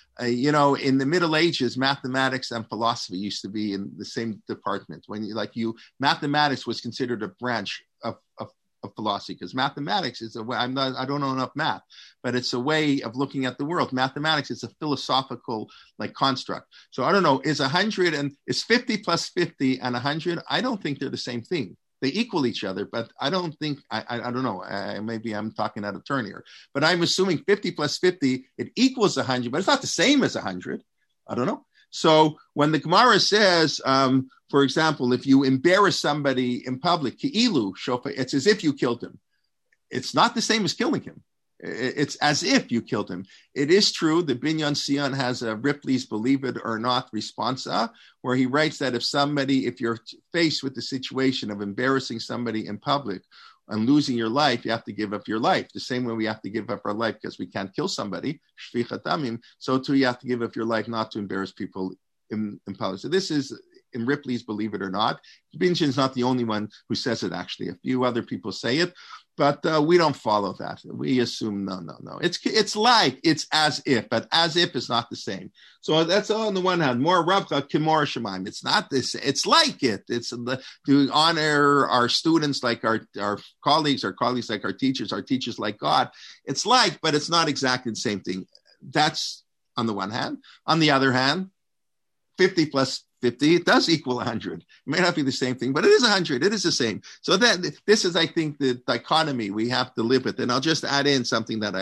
In the Middle Ages, mathematics and philosophy used to be in the same department. Mathematics was considered a branch of philosophy, because mathematics is a way. I don't know enough math, but it's a way of looking at the world. Mathematics is a philosophical construct. So I don't know. Is 100 and is 50 plus 50 and 100? I don't think they're the same thing. They equal each other, but I don't think, I don't know, maybe I'm talking out of turn here, but I'm assuming 50 plus 50, it equals 100, but it's not the same as 100. I don't know. So when the Gemara says, for example, if you embarrass somebody in public, ki'ilu shofa, it's as if you killed him. It's not the same as killing him. It's as if you killed him. It is true. The Binyan Sion has a Ripley's Believe It or Not responsa, where he writes that if you're faced with the situation of embarrassing somebody in public and losing your life, you have to give up your life. The same way we have to give up our life because we can't kill somebody, shfichat damim, so too you have to give up your life not to embarrass people in public. So this is in Ripley's Believe It or Not. Binyan is not the only one who says it, actually. A few other people say it. But we don't follow that. We assume no. It's as if, but as if is not the same. So that's all on the one hand. More Rabcha Kimor Shemaim. It's not this. It's like it. It's to honor our students like our colleagues like our teachers like God. It's like, but it's not exactly the same thing. That's on the one hand. On the other hand, 50 plus 50, it does equal 100. It may not be the same thing, but it is 100. It is the same. So this is, I think, the dichotomy we have to live with. And I'll just add in something that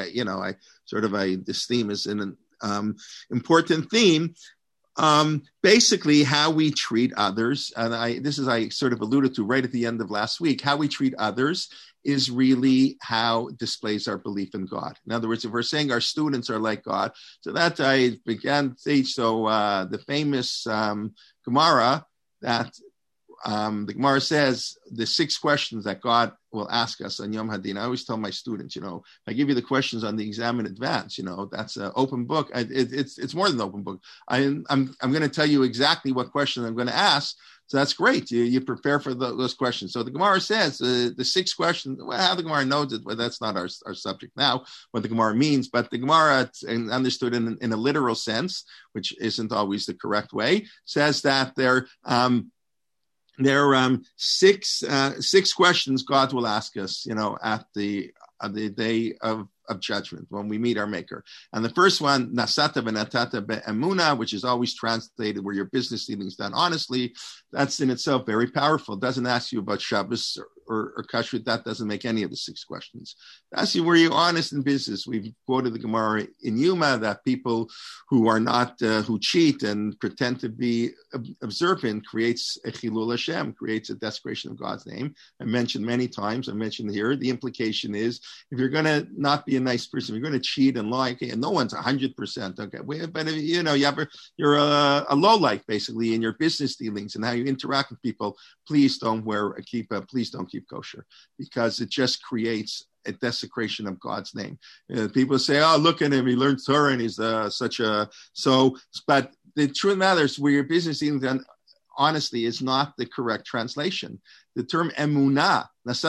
this theme is an important theme. Basically, how we treat others, and I sort of alluded to right at the end of last week. How we treat others is really how it displays our belief in God. In other words, if we're saying our students are like God, so that I began to teach. So the famous Gemara that the Gemara says the 6 questions that God will ask us on Yom Hadin. I always tell my students, if I give you the questions on the exam in advance, that's an open book. It's more than an open book. I'm going to tell you exactly what question I'm going to ask. So that's great. You prepare for those questions. So the Gemara says the 6 questions. Well, how the Gemara knows it, but that's not our subject now, what the Gemara means. But the Gemara, understood in a literal sense, which isn't always the correct way, says that there are 6 questions God will ask us, at the day of judgment when we meet our Maker. And the first one, nasata v'natata be'emuna, which is always translated where your business dealings done honestly. That's in itself very powerful. It doesn't ask you about Shabbos or kashrut, that doesn't make any of the 6 questions. That's were you honest in business? We've quoted the Gemara in Yuma that people who are not, who cheat and pretend to be observant creates a chilul Hashem, creates a desecration of God's name. I mentioned many times, I mentioned here, the implication is if you're going to not be a nice person, you're going to cheat and lie, okay, and no one's 100%, okay, but you know, you're a lowlife basically in your business dealings and how you interact with people. Please don't please don't keep kosher, because it just creates a desecration of God's name. People say, "Oh, look at him; he learned Torah, and he's such a so." But the truth matters where your business dealings, honestly, is not the correct translation. The term emunah,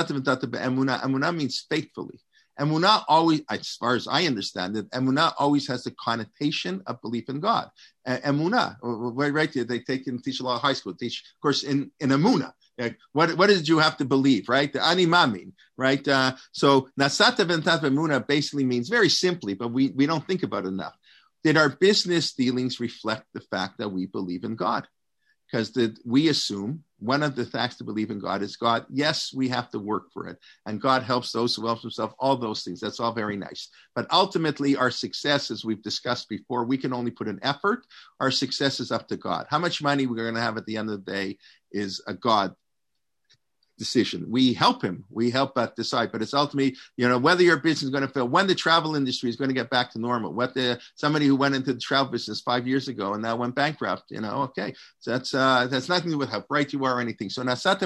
emunah means faithfully. Emunah always, as far as I understand it, emunah always has the connotation of belief in God. Emunah, right? They teach a lot of high school. Teach, of course, in emunah. Like, what did you have to believe, right? The ani mamin, right? So nasata v'ntat emunah basically means very simply, but we don't think about it enough. Did our business dealings reflect the fact that we believe in God? Because we assume one of the facts to believe in God is God. Yes, we have to work for it. And God helps those who help themselves, all those things. That's all very nice. But ultimately, our success, as we've discussed before, we can only put an effort. Our success is up to God. How much money we're going to have at the end of the day is a God decision. We help him. We help decide, but it's ultimately, whether your business is going to fail, when the travel industry is going to get back to normal, somebody who went into the travel business 5 years ago and now went bankrupt, okay. So that's nothing to do with how bright you are or anything. So it's up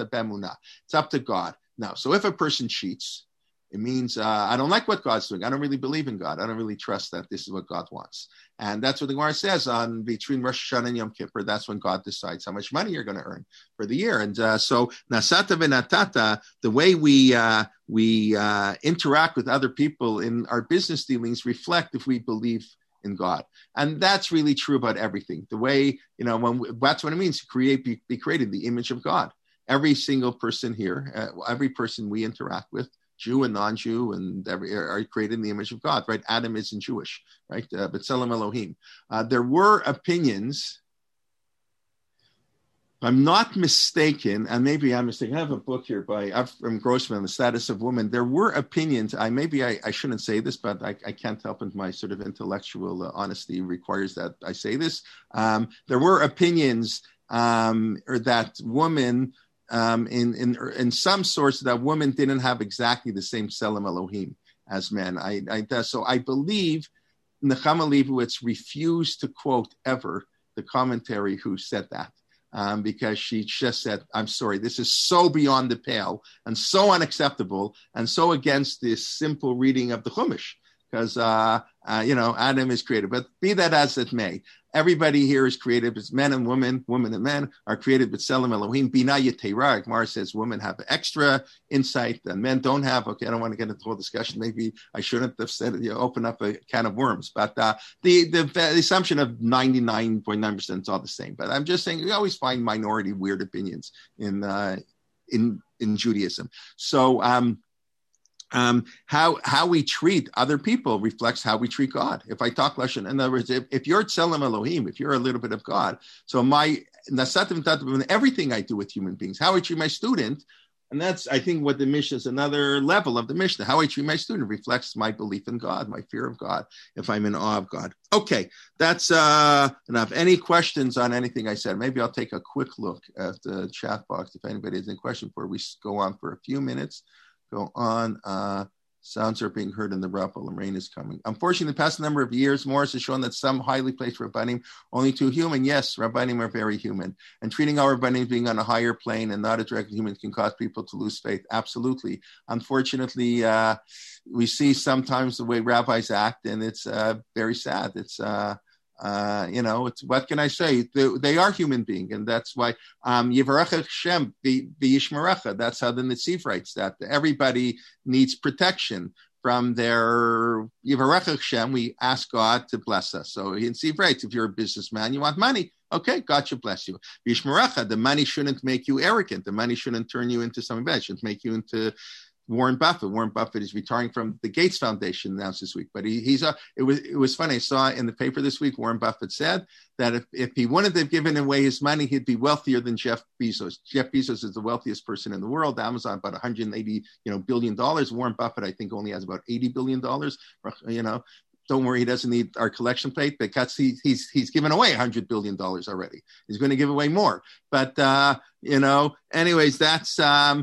to God. Now, so if a person cheats, it means I don't like what God's doing. I don't really believe in God. I don't really trust that this is what God wants. And that's what the Gemara says on between Rosh Hashanah and Yom Kippur. That's when God decides how much money you're going to earn for the year. And so nasata v'natata, the way we interact with other people in our business dealings reflect if we believe in God. And that's really true about everything. The way, that's what it means to be created, the image of God. Every single person here, every person we interact with, Jew and non-Jew, and are created in the image of God, right? Adam isn't Jewish, right? B'Tselem Elohim. There were opinions, if I'm not mistaken, and maybe I'm mistaken, I have a book here from Grossman, The Status of Women. There were opinions, I shouldn't say this, but I can't help it. My sort of intellectual honesty requires that I say this. There were opinions or that women, in some sources, that women didn't have exactly the same Tselem Elohim as men. So I believe Nechama Leibowitz refused to quote ever the commentary who said that, because she just said, I'm sorry, this is so beyond the pale and so unacceptable and so against this simple reading of the Chumash, because, Adam is created. But be that as it may, everybody here is created as men and women and men are created with Tselem Elohim. Bina Yetera, Gemara says women have extra insight and men don't have. Okay, I don't want to get into the whole discussion. Maybe I shouldn't have said it, open up a can of worms. But the assumption of 99.9% is all the same. But I'm just saying we always find minority weird opinions in Judaism. So how we treat other people reflects how we treat God. If I talk Lashon, in other words, if you're Tselem Elohim, if you're a little bit of God, so everything I do with human beings, how I treat my student, and that's, I think, what the Mishnah is, another level of the Mishnah. How I treat my student reflects my belief in God, my fear of God, if I'm in awe of God. Okay, that's enough. Any questions on anything I said? Maybe I'll take a quick look at the chat box if anybody has any question before we go on for a few minutes. Go on. Sounds are being heard in the Rappel and rain is coming. Unfortunately, the past number of years, Morris has shown that some highly placed Rabbanim only too human. Yes, Rabbanim are very human. And treating our Rabbanim being on a higher plane and not a direct human can cause people to lose faith. Absolutely. Unfortunately, we see sometimes the way rabbis act, and it's very sad. It's it's, what can I say? They are human beings, and that's why Yivarech Hashem v'yishmerecha. That's how the Netziv writes that everybody needs protection from their Yivarech Hashem. We ask God to bless us. So in Netziv writes, if you're a businessman, you want money. Okay, God should bless you. V'yishmerecha, the money shouldn't make you arrogant. The money shouldn't turn you into something bad. It shouldn't make you into Warren Buffett. Warren Buffett is retiring from the Gates Foundation announced this week. But it was funny. I saw in the paper this week, Warren Buffett said that if he wouldn't have given away his money, he'd be wealthier than Jeff Bezos. Jeff Bezos is the wealthiest person in the world. Amazon about $180 billion. Warren Buffett, I think, only has about $80 billion. Don't worry, he doesn't need our collection plate because he's given away $100 billion already. He's going to give away more. But, anyways, that's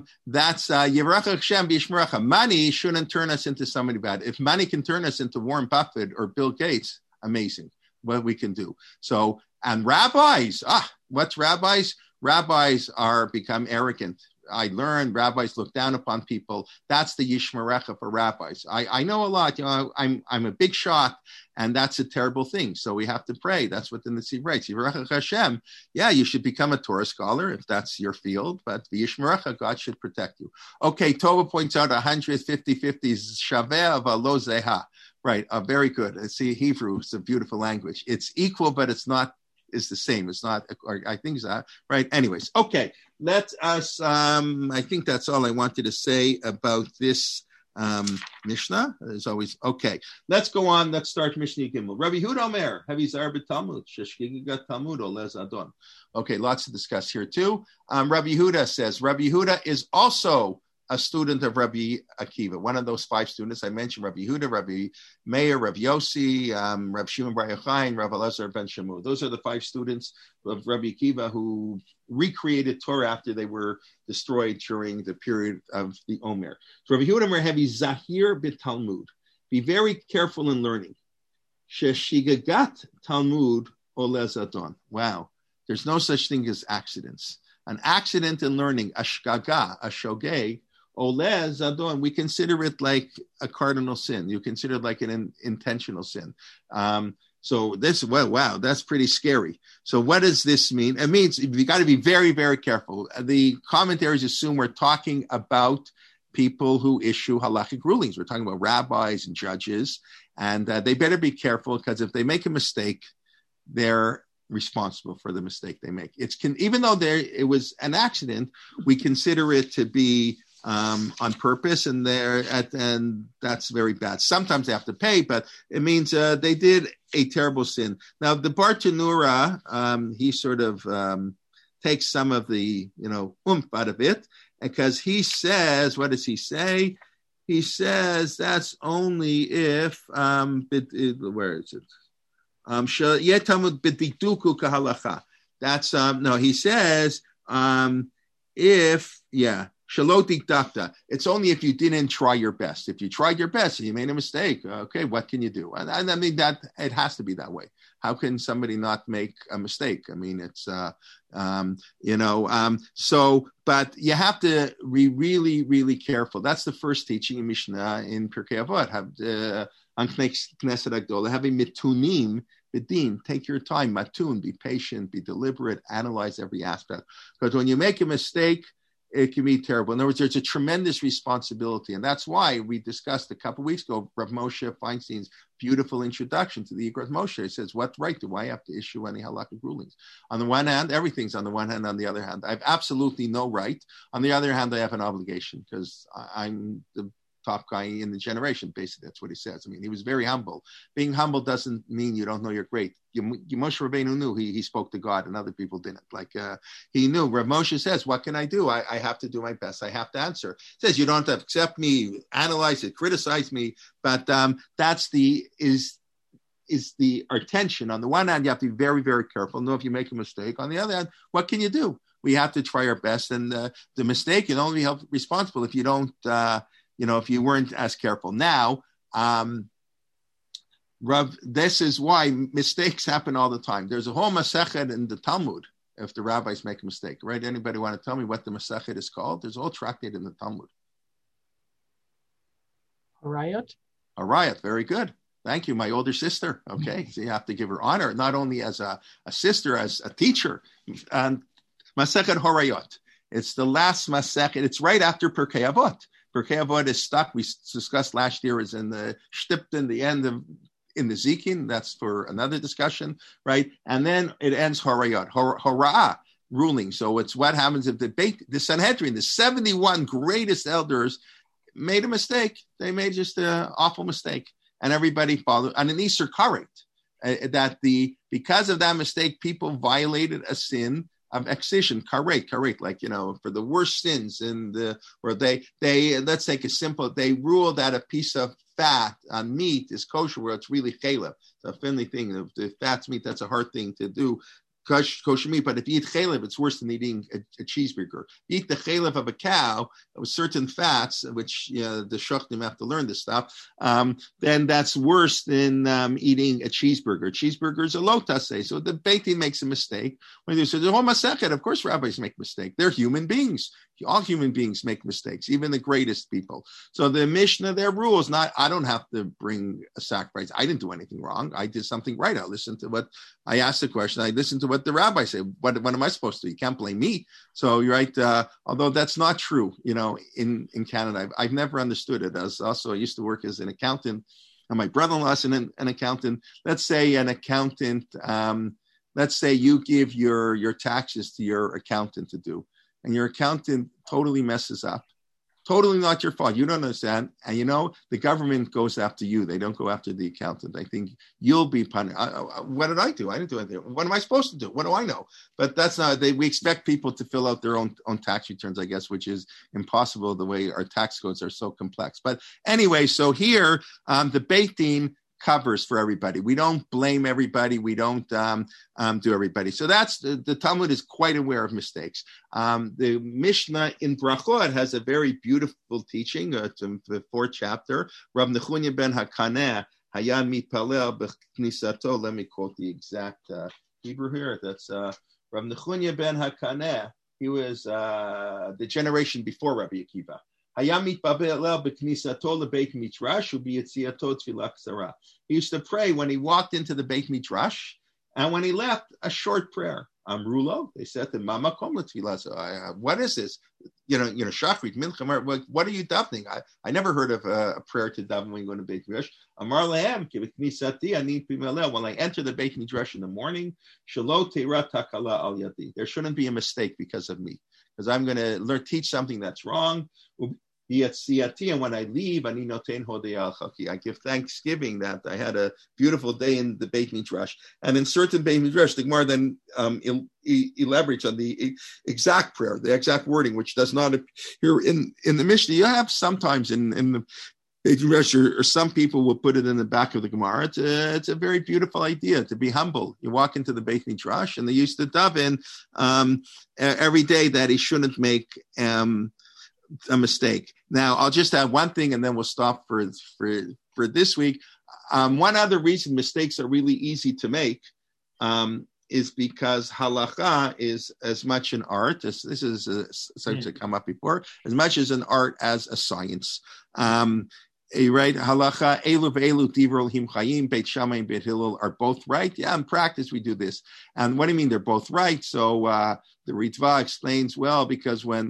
Yivracha Hashem B'Yishmerecha. Money shouldn't turn us into somebody bad. If money can turn us into Warren Buffett or Bill Gates, amazing what we can do. So, and rabbis, what's rabbis? Rabbis become arrogant. I learned rabbis look down upon people. That's the Yishmerecha for rabbis. I know a lot. I'm a big shot, and that's a terrible thing. So we have to pray. That's what the Nesiv writes. Yivracha Hashem. Yeah, you should become a Torah scholar if that's your field, but the Yishmerecha, God should protect you. Okay, Tova points out 150-50 Shaveh v'lo zeha. Right, very good. See, Hebrew is a beautiful language. It's equal, but it's not. Is the same. It's not. I think that right. Anyways, okay. Let us. I think that's all I wanted to say about this Mishnah. As always, okay. Let's go on. Let's start Mishnah Gimel. Rabbi Yehuda Omer, Hevi Zar b'Talmud, Sheshkigat Talmud Olez Adon. Okay, lots to discuss here too. Rabbi Yehuda says Rabbi Yehuda is also a student of Rabbi Akiva, one of those 5 students I mentioned: Rabbi Yehuda, Rabbi Meir, Rabbi Yossi, Rabbi Shimon Bar Yochai, and Rabbi Elazar ben Shamu. Those are the 5 students of Rabbi Akiva who recreated Torah after they were destroyed during the period of the Omer. So Rabbi Yehuda Omer Hevi Zahir b'Talmud. Be very careful in learning. Sheshigagat Talmud olez adon. Wow, there's no such thing as accidents. An accident in learning, a shgaga, a shogeg, olez adon, we consider it like a cardinal sin. You consider it like an intentional sin. So this, wow, that's pretty scary. So what does this mean? It means you got to be very, very careful. The commentaries assume we're talking about people who issue halachic rulings. We're talking about rabbis and judges, and they better be careful because if they make a mistake, they're responsible for the mistake they make. Even though it was an accident, we consider it to be on purpose, and that's very bad. Sometimes they have to pay, but it means they did a terrible sin. Now, the Bartanura, he sort of takes some of the oomph out of it, because he says, what does he say? He says that's only if where is it? That's he says Shalotik dakta. It's only if you didn't try your best. If you tried your best and you made a mistake, okay, what can you do? And I mean that it has to be that way. How can somebody not make a mistake? I mean, it's but you have to be really, really careful. That's the first teaching in Mishnah in Pirkei Avot. Having mitunim. B'din, take your time, matun, be patient, be deliberate, analyze every aspect. Because when you make a mistake, it can be terrible. In other words, there's a tremendous responsibility. And that's why we discussed a couple of weeks ago, Rav Moshe Feinstein's beautiful introduction to the Igros Moshe. It says, what right do I have to issue any halakhic rulings? On the one hand, everything's on the one hand. On the other hand, I have absolutely no right. On the other hand, I have an obligation because I'm the top guy in the generation. Basically, that's what he says. I mean, he was very humble. Being humble doesn't mean you don't know you're great. Moshe Rabbeinu knew he spoke to God, and other people didn't. He knew. Rav Moshe says, "What can I do? I have to do my best. I have to answer." He says, "You don't have to accept me, analyze it, criticize me." But that's the our tension. On the one hand, you have to be very, very careful. Know if you make a mistake. On the other hand, what can you do? We have to try our best, and the mistake can only be held responsible if you don't. If you weren't as careful. Now, Rav, this is why mistakes happen all the time. There's a whole Masechet in the Talmud if the rabbis make a mistake, right? Anybody want to tell me what the Masechet is called? There's a whole tractate in the Talmud. Harayot? Harayot, very good. Thank you, my older sister. Okay, so you have to give her honor, not only as a sister, as a teacher. And Masechet Harayot. It's the last Masechet. It's right after Pirkei Avot. Pirkei Avot is stuck. We discussed last year is in the Shtipton, the end of in the Zikin. That's for another discussion, right? And then it ends Harayot, Hora'ah, ruling. So it's what happens if the Sanhedrin, the 71 greatest elders, made a mistake. They made just an awful mistake, and everybody followed. And in Easter correct that because of that mistake, people violated a sin of excision, karet, like, for the worst sins where they let's take a simple, they rule that a piece of fat on meat is kosher where it's really chalev. It's a friendly thing. If fat's meat, that's a hard thing to do. Kosher meat, but if you eat chalev, it's worse than eating a cheeseburger. You eat the chalev of a cow with certain fats, which the shachtim have to learn this stuff, then that's worse than eating a cheeseburger. Cheeseburger is a lo taseh, so the Beit Din makes a mistake. When they say the whole masechet, of course rabbis make mistakes. They're human beings. All human beings make mistakes, even the greatest people. So the Mishnah, their rule is not, I don't have to bring a sacrifice. I didn't do anything wrong. I did something right. I listened to what, I asked the question. I listened to what the rabbi said. What am I supposed to do? You can't blame me. So you're right. Although that's not true, in Canada. I've never understood it. I used to work as an accountant, and my brother-in-law is an accountant. Let's say an accountant, let's say you give your taxes to your accountant to do, and your accountant totally messes up. Totally not your fault. You don't understand. And the government goes after you. They don't go after the accountant. I think you'll be punished. What did I do? I didn't do anything. What am I supposed to do? What do I know? But that's not, we expect people to fill out their own tax returns, I guess, which is impossible the way our tax codes are so complex. But anyway, so here, the Beit Din covers for everybody. We don't blame everybody. We don't do everybody. So that's the Talmud is quite aware of mistakes. The Mishnah in Brachot has a very beautiful teaching. It's in the 4th chapter. Rav Nechunya ben Hakaneh haya mitpalel b'knisato. Let me quote the exact Hebrew here. That's Rav Nechunya ben Hakaneh. He was the generation before Rabbi Akiva. He used to pray when he walked into the Beit Midrash, and when he left, a short prayer. Amrulo, they said to Mama Kom L'Tfilah. So what is this? Shachrit, Mincha. What are you davening? I never heard of a prayer to daven when you go to Beit Midrash. Amar lehem kiv'knisati ani pimeleh. When I enter the Beit Midrash in the morning, shelo teira takala al yadi. There shouldn't be a mistake because of me, because I'm going to teach something that's wrong. And when I leave, I give thanksgiving that I had a beautiful day in the Beit Midrash. And in certain Beit Midrash, the Gemara then elaborates on the exact prayer, the exact wording, which does not appear in the Mishnah. You have sometimes in the Beit Midrash, or some people will put it in the back of the Gemara. It's a very beautiful idea to be humble. You walk into the Beit Midrash, and they used to daven every day that he shouldn't make a mistake. Now, I'll just add one thing, and then we'll stop for this week. One other reason mistakes are really easy to make is because halacha is as much an art. This is something to come up before, as much as an art as a science. Right? Halacha, elu ve'elu divrei Elohim chayim, Beit Shammai and Beit Hillel are both right. Yeah, in practice we do this. And what do you mean they're both right? So the Ritva explains, well, because when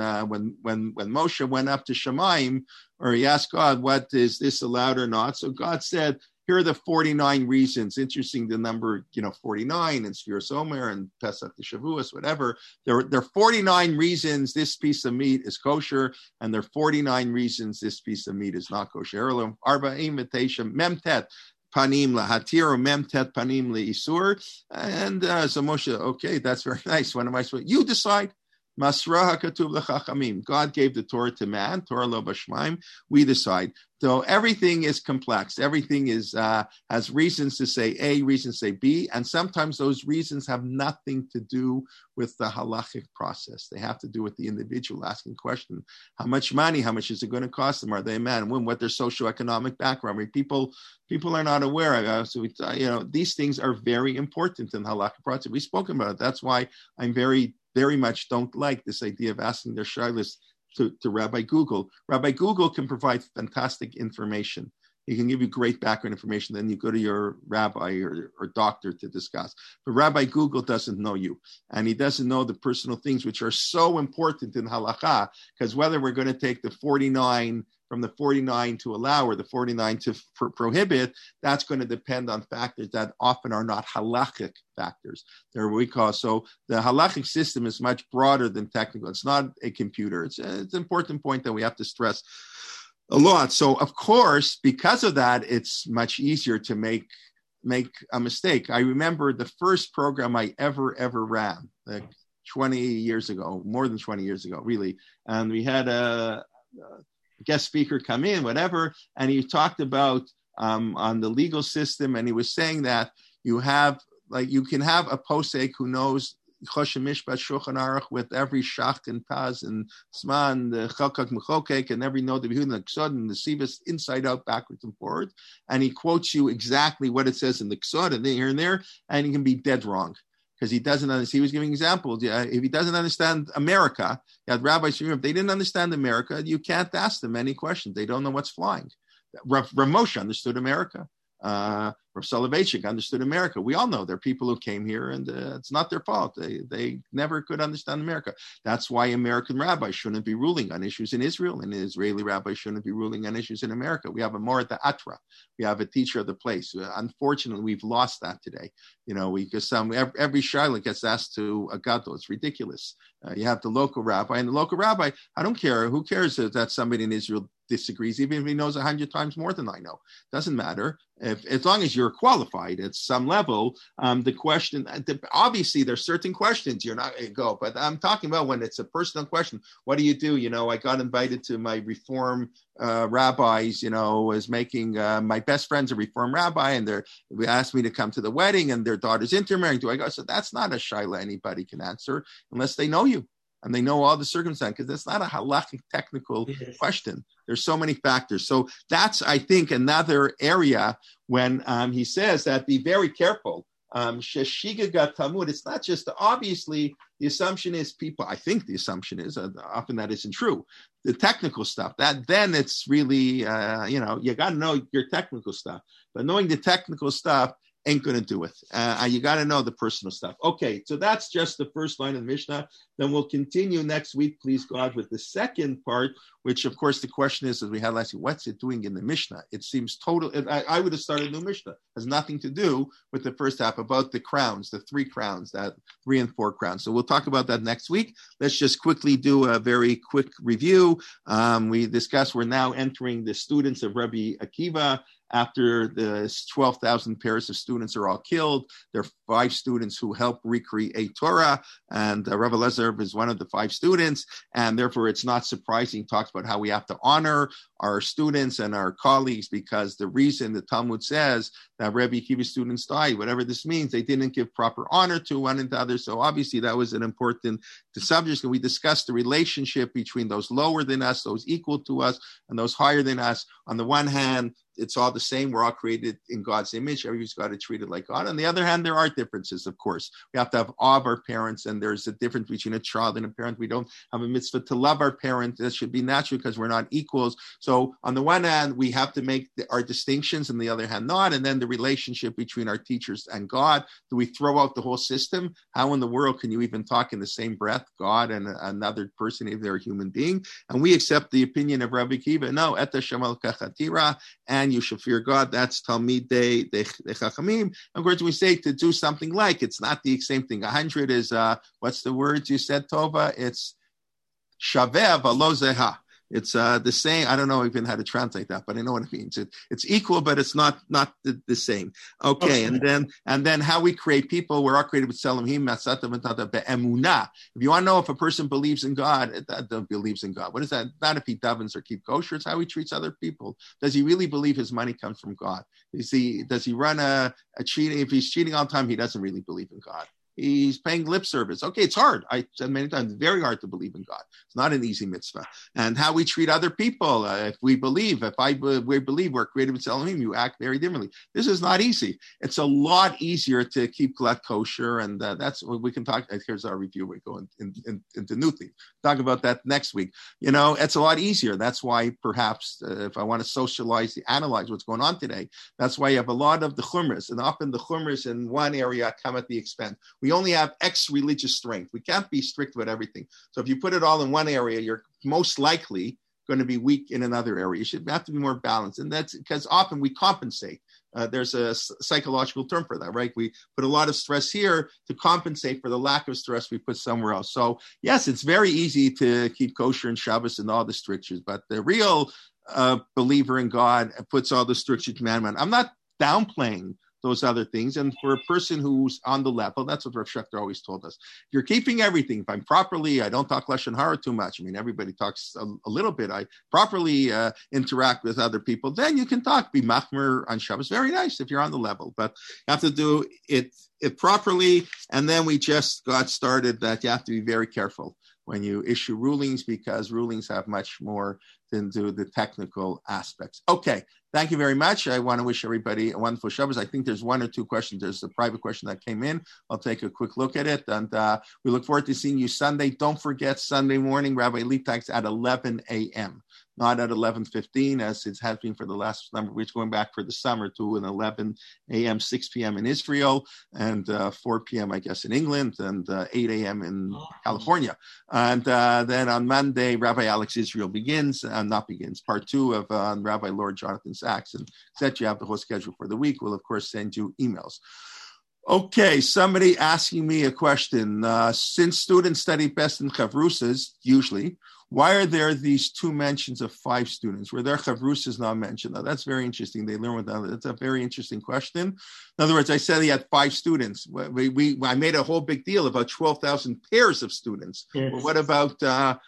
Moshe went up to Shamayim, or he asked God, what is this allowed or not? So God said, here are the 49 reasons. Interesting, the number, 49 and Sfiras Omer and Pesach to Shavuos, whatever. There are 49 reasons this piece of meat is kosher, and there are 49 reasons this piece of meat is not kosher. Arba'im v'teisha memtet panim lahatir or memtet panim leisur. And so Moshe, okay, that's very nice. What am I supposed to? You decide. Masra hakatuv l'chachamim. God gave the Torah to man, Torah lo b'shmaim. We decide. So everything is complex. Everything is has reasons to say A, reasons to say B, and sometimes those reasons have nothing to do with the halachic process. They have to do with the individual asking question: how much money? How much is it going to cost them? Are they a man and woman? What their socioeconomic background? I mean, people are not aware of. So these things are very important in the halachic process. We've spoken about it. That's why I'm very much don't like this idea of asking their shilas to Rabbi Google. Rabbi Google can provide fantastic information. He can give you great background information. Then you go to your rabbi or doctor to discuss. But Rabbi Google doesn't know you, and he doesn't know the personal things which are so important in halakha, because whether we're going to take the 49 from the 49 to allow or the 49 to prohibit, that's going to depend on factors that often are not halachic factors. They're what we call, so the halachic system is much broader than technical. It's not a computer. It's an important point that we have to stress a lot. So of course, because of that, it's much easier to make a mistake. I remember the first program I ever ran, like 20 years ago, more than 20 years ago, really. And we had a guest speaker come in, whatever, and he talked about on the legal system, and he was saying that you can have a posek who knows Choshen Mishpat Shulchan Aruch with every shach and paz and zman, the chalkak mechokek, and every note of Yehud and the ksod and the sivas inside out, backwards and forwards, and he quotes you exactly what it says in the ksod and here and there, and he can be dead wrong. Because he doesn't understand. He was giving examples. If he doesn't understand America, you had rabbis, if they didn't understand America, you can't ask them any questions. They don't know what's flying. Rav Moshe understood America. Rav Soloveitchik understood America. We all know there are people who came here, and it's not their fault. They never could understand America. That's why American rabbis shouldn't be ruling on issues in Israel, and Israeli rabbis shouldn't be ruling on issues in America. We have a Morat Atra. We have a teacher of the place. Unfortunately, we've lost that today. Because every shiloh gets asked to a gadol. It's ridiculous. You have the local rabbi, and the local rabbi, I don't care. Who cares that somebody in Israel disagrees, even if he knows 100 times more than I know? Doesn't matter. As long as you're qualified at some level, the question, obviously there's certain questions you're not going to go, but I'm talking about when it's a personal question. What do you do? I got invited to my Reform rabbis, was making, my best friend's a Reform rabbi, and they asked me to come to the wedding, and their daughter's intermarrying. Do I go? So that's not a shaila anybody can answer unless they know you. And they know all the circumstances, because it's not a halachic technical question. There's so many factors. So that's, I think, another area when he says that be very careful. Sheshigagat Talmud, it's not just, obviously, the assumption is I think the assumption is, often that isn't true. The technical stuff, then it's really, you got to know your technical stuff. But knowing the technical stuff ain't going to do it. You got to know the personal stuff. Okay, so that's just the first line of the Mishnah. Then we'll continue next week, please God, with the second part, which, of course, the question is, as we had last week, what's it doing in the Mishnah? It seems total. I would have started a new Mishnah. It has nothing to do with the first half, about the crowns, the 3 crowns, that 3 and 4 crowns. So we'll talk about that next week. Let's just quickly do a very quick review. We discussed we're now entering the students of Rabbi Akiva. After the 12,000 pairs of students are all killed, there are 5 students who help recreate Torah, and Rabbi Lezer is one of the 5 students, and therefore it's not surprising. He talks about how we have to honor our students and our colleagues, because the reason the Talmud says that Rabbi Akiva's students died, whatever this means, they didn't give proper honor to one another. So obviously that was an important subject, and we discussed the relationship between those lower than us, those equal to us, and those higher than us. On the one hand, it's all the same. We're all created in God's image. Everybody's got to treat it like God. On the other hand, there are differences, of course. We have to have awe of our parents, and there's a difference between a child and a parent. We don't have a mitzvah to love our parents. That should be natural because we're not equals. So on the one hand, we have to make our distinctions, and on the other hand, not. And then the relationship between our teachers and God. Do we throw out the whole system? How in the world can you even talk in the same breath, God and another person, if they're a human being? And we accept the opinion of Rabbi Akiva. No, eta shemal kachatira, and you should fear God. That's Talmidei de Chachamim. Of course, we say to do something like, it's not the same thing. 100 is, what's the word you said, Tova? It's shaveh v'lo zeha. It's the same. I don't know even how to translate that, but I know what it means. It's equal, but it's not the same. Okay, and then how we create people. We're all created with selamim masata be'emunah. If you want to know if a person believes in God, believes in God. What is that? Not if he davens or keep kosher. It's how he treats other people. Does he really believe his money comes from God? Does he run a cheating? If he's cheating all the time, he doesn't really believe in God. He's paying lip service. Okay, it's hard. I said many times, it's very hard to believe in God. It's not an easy mitzvah. And how we treat other people, if we believe we're created with Elohim, you act very differently. This is not easy. It's a lot easier to keep glut kosher, and that's what we can talk. Here's our review. We go into new things. Talk about that next week. It's a lot easier. That's why perhaps if I want to analyze what's going on today, that's why you have a lot of the chumras, and often the chumras in one area come at the expense. We only have X religious strength. We can't be strict with everything. So if you put it all in one area, you're most likely going to be weak in another area. You should have to be more balanced. And that's because often we compensate. There's a psychological term for that, right? We put a lot of stress here to compensate for the lack of stress we put somewhere else. So yes, it's very easy to keep kosher and Shabbos and all the strictures, but the real believer in God puts all the stricture commandment. I'm not downplaying those other things. And for a person who's on the level, that's what Rav Schechter always told us. You're keeping everything. If I'm properly, I don't talk Lashon Hara too much. I mean, everybody talks a little bit. I properly interact with other people. Then you can talk, be machmer on Shabbos. Very nice if you're on the level. But you have to do it properly. And then we just got started that you have to be very careful when you issue rulings, because rulings have much more than do the technical aspects. Okay, thank you very much. I want to wish everybody a wonderful Shabbos. I think there's one or two questions. There's a private question that came in. I'll take a quick look at it. And we look forward to seeing you Sunday. Don't forget Sunday morning, Rabbi Litak's at 11 a.m., not at 11:15, as it has been for the last number of weeks, going back for the summer to an 11 a.m., 6 p.m. in Israel, and 4 p.m., I guess, in England, and 8 a.m. in California. And then on Monday, Rabbi Alex Israel part 2 of Rabbi Lord Jonathan Sachs. And set you have the whole schedule for the week. We'll, of course, send you emails. Okay, somebody asking me a question. Since students study best in chavrusas, usually, why are there these 2 mentions of 5 students? Were there chavrusas not mentioned? Now, that's very interesting. They learn without. That's a very interesting question. In other words, I said he had 5 students. I made a whole big deal about 12,000 pairs of students. Yes. Well, what about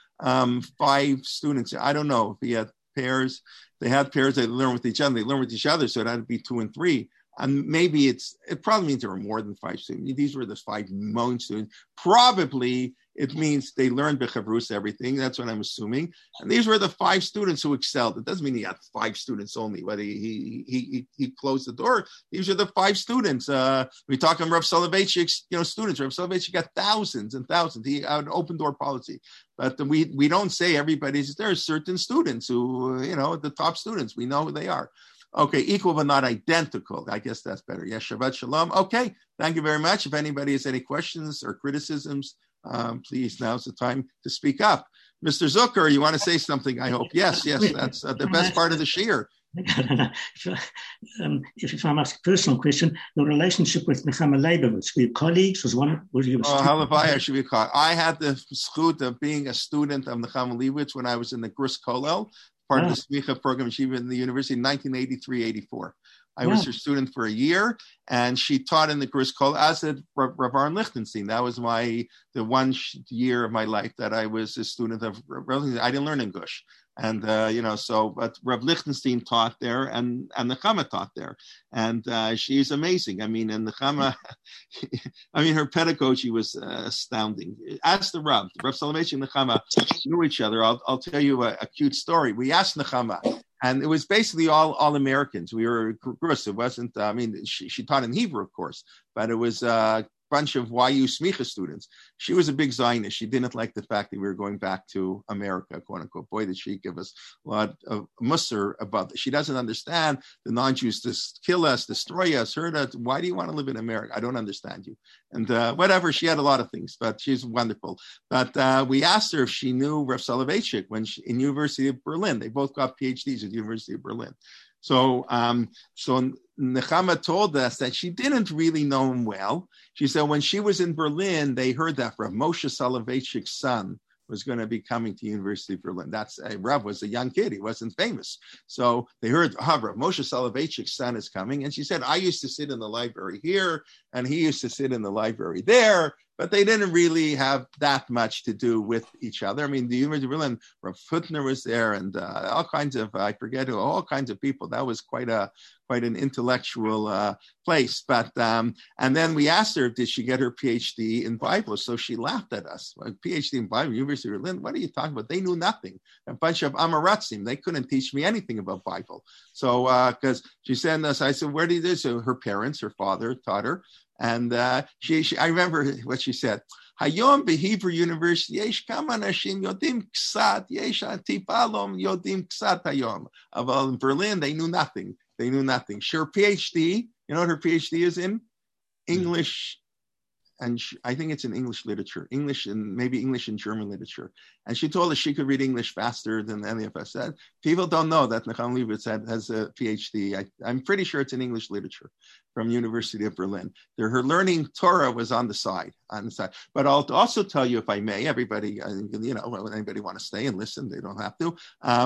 5 students? I don't know if he had pairs. They had pairs. They learn with each other. They learn with each other, so it had to be 2 and 3. And maybe it probably means there were more than 5 students. These were the 5 known students. Probably it means they learned bechavrus everything. That's what I'm assuming. And these were the 5 students who excelled. It doesn't mean he had 5 students only, but he closed the door. These are the 5 students. We talk on Rav Soloveitchik's, students. Rav Soloveitchik got thousands and thousands. He had an open door policy. But we don't say everybody's. There are certain students who, the top students. We know who they are. Okay, equal but not identical. I guess that's better. Yes, Shabbat Shalom. Okay, thank you very much. If anybody has any questions or criticisms, please, now's the time to speak up. Mr. Zucker, you want to say something, I hope. Yes, that's the best part of the shiur. If I ask a personal question, your relationship with Nechama Leibowitz, were you colleagues? Were you a student? I had the zchut of being a student of Nechama Leibowitz when I was in the Grus Kollel, part of the Smicha program. She was in the university in 1983-84. I was her student for a year, and she taught in the Grus Kollel, as did Rav Aaron Lichtenstein. That was the one year of my life that I was a student of Rav Lichtenstein. I didn't learn English. And, but Rav Lichtenstein taught there, and Nechama taught there. And she's amazing. I mean, and Nechama, her pedagogy was astounding. Ask the Rav Soloveitchik and Nechama knew each other. I'll tell you a cute story. We asked Nechama, and it was basically all Americans. We were Grus. It wasn't, she taught in Hebrew, of course, but it was bunch of YU Smicha students. She was a big Zionist. She didn't like the fact that we were going back to America, quote unquote. Boy, did she give us a lot of musar about this. She doesn't understand the non-Jews to kill us, destroy us, hurt us. Why do you want to live in America? I don't understand you. And whatever, she had a lot of things, but she's wonderful. But we asked her if she knew Rav Soloveitchik in University of Berlin. They both got PhDs at University of Berlin. So Nechama told us that she didn't really know him well. She said when she was in Berlin, they heard that Rav Moshe Soloveitchik's son was going to be coming to University of Berlin. Rav was a young kid. He wasn't famous. So they heard, Rav Moshe Soloveitchik's son is coming. And she said, I used to sit in the library here, and he used to sit in the library there. but they didn't really have that much to do with each other. I mean, the University of Berlin, Rav Huttner was there, and all kinds of, I forget who, all kinds of people. That was quite an intellectual place. But and then we asked her, did she get her PhD in Bible? So she laughed at us. PhD in Bible, University of Berlin, what are you talking about? They knew nothing. A bunch of Amaratzim. They couldn't teach me anything about Bible. So because she sent us, I said, where did this? So her parents, her father taught her. And she I remember what she said. Hayom beHebrew University yesh kama anashim yodim ksat yesh atipalom yodim ksat hayom. Aval in Berlin, they knew nothing. They knew nothing. Her PhD, you know what her PhD is in? English, and I think it's in English literature, English and maybe English and German literature. And she told us she could read English faster than any of us. People don't know that Nechama Leibowitz has a PhD. I'm pretty sure it's in English literature from University of Berlin. Her learning Torah was on the side. But I'll also tell you, if I may, everybody, anybody want to stay and listen, they don't have to.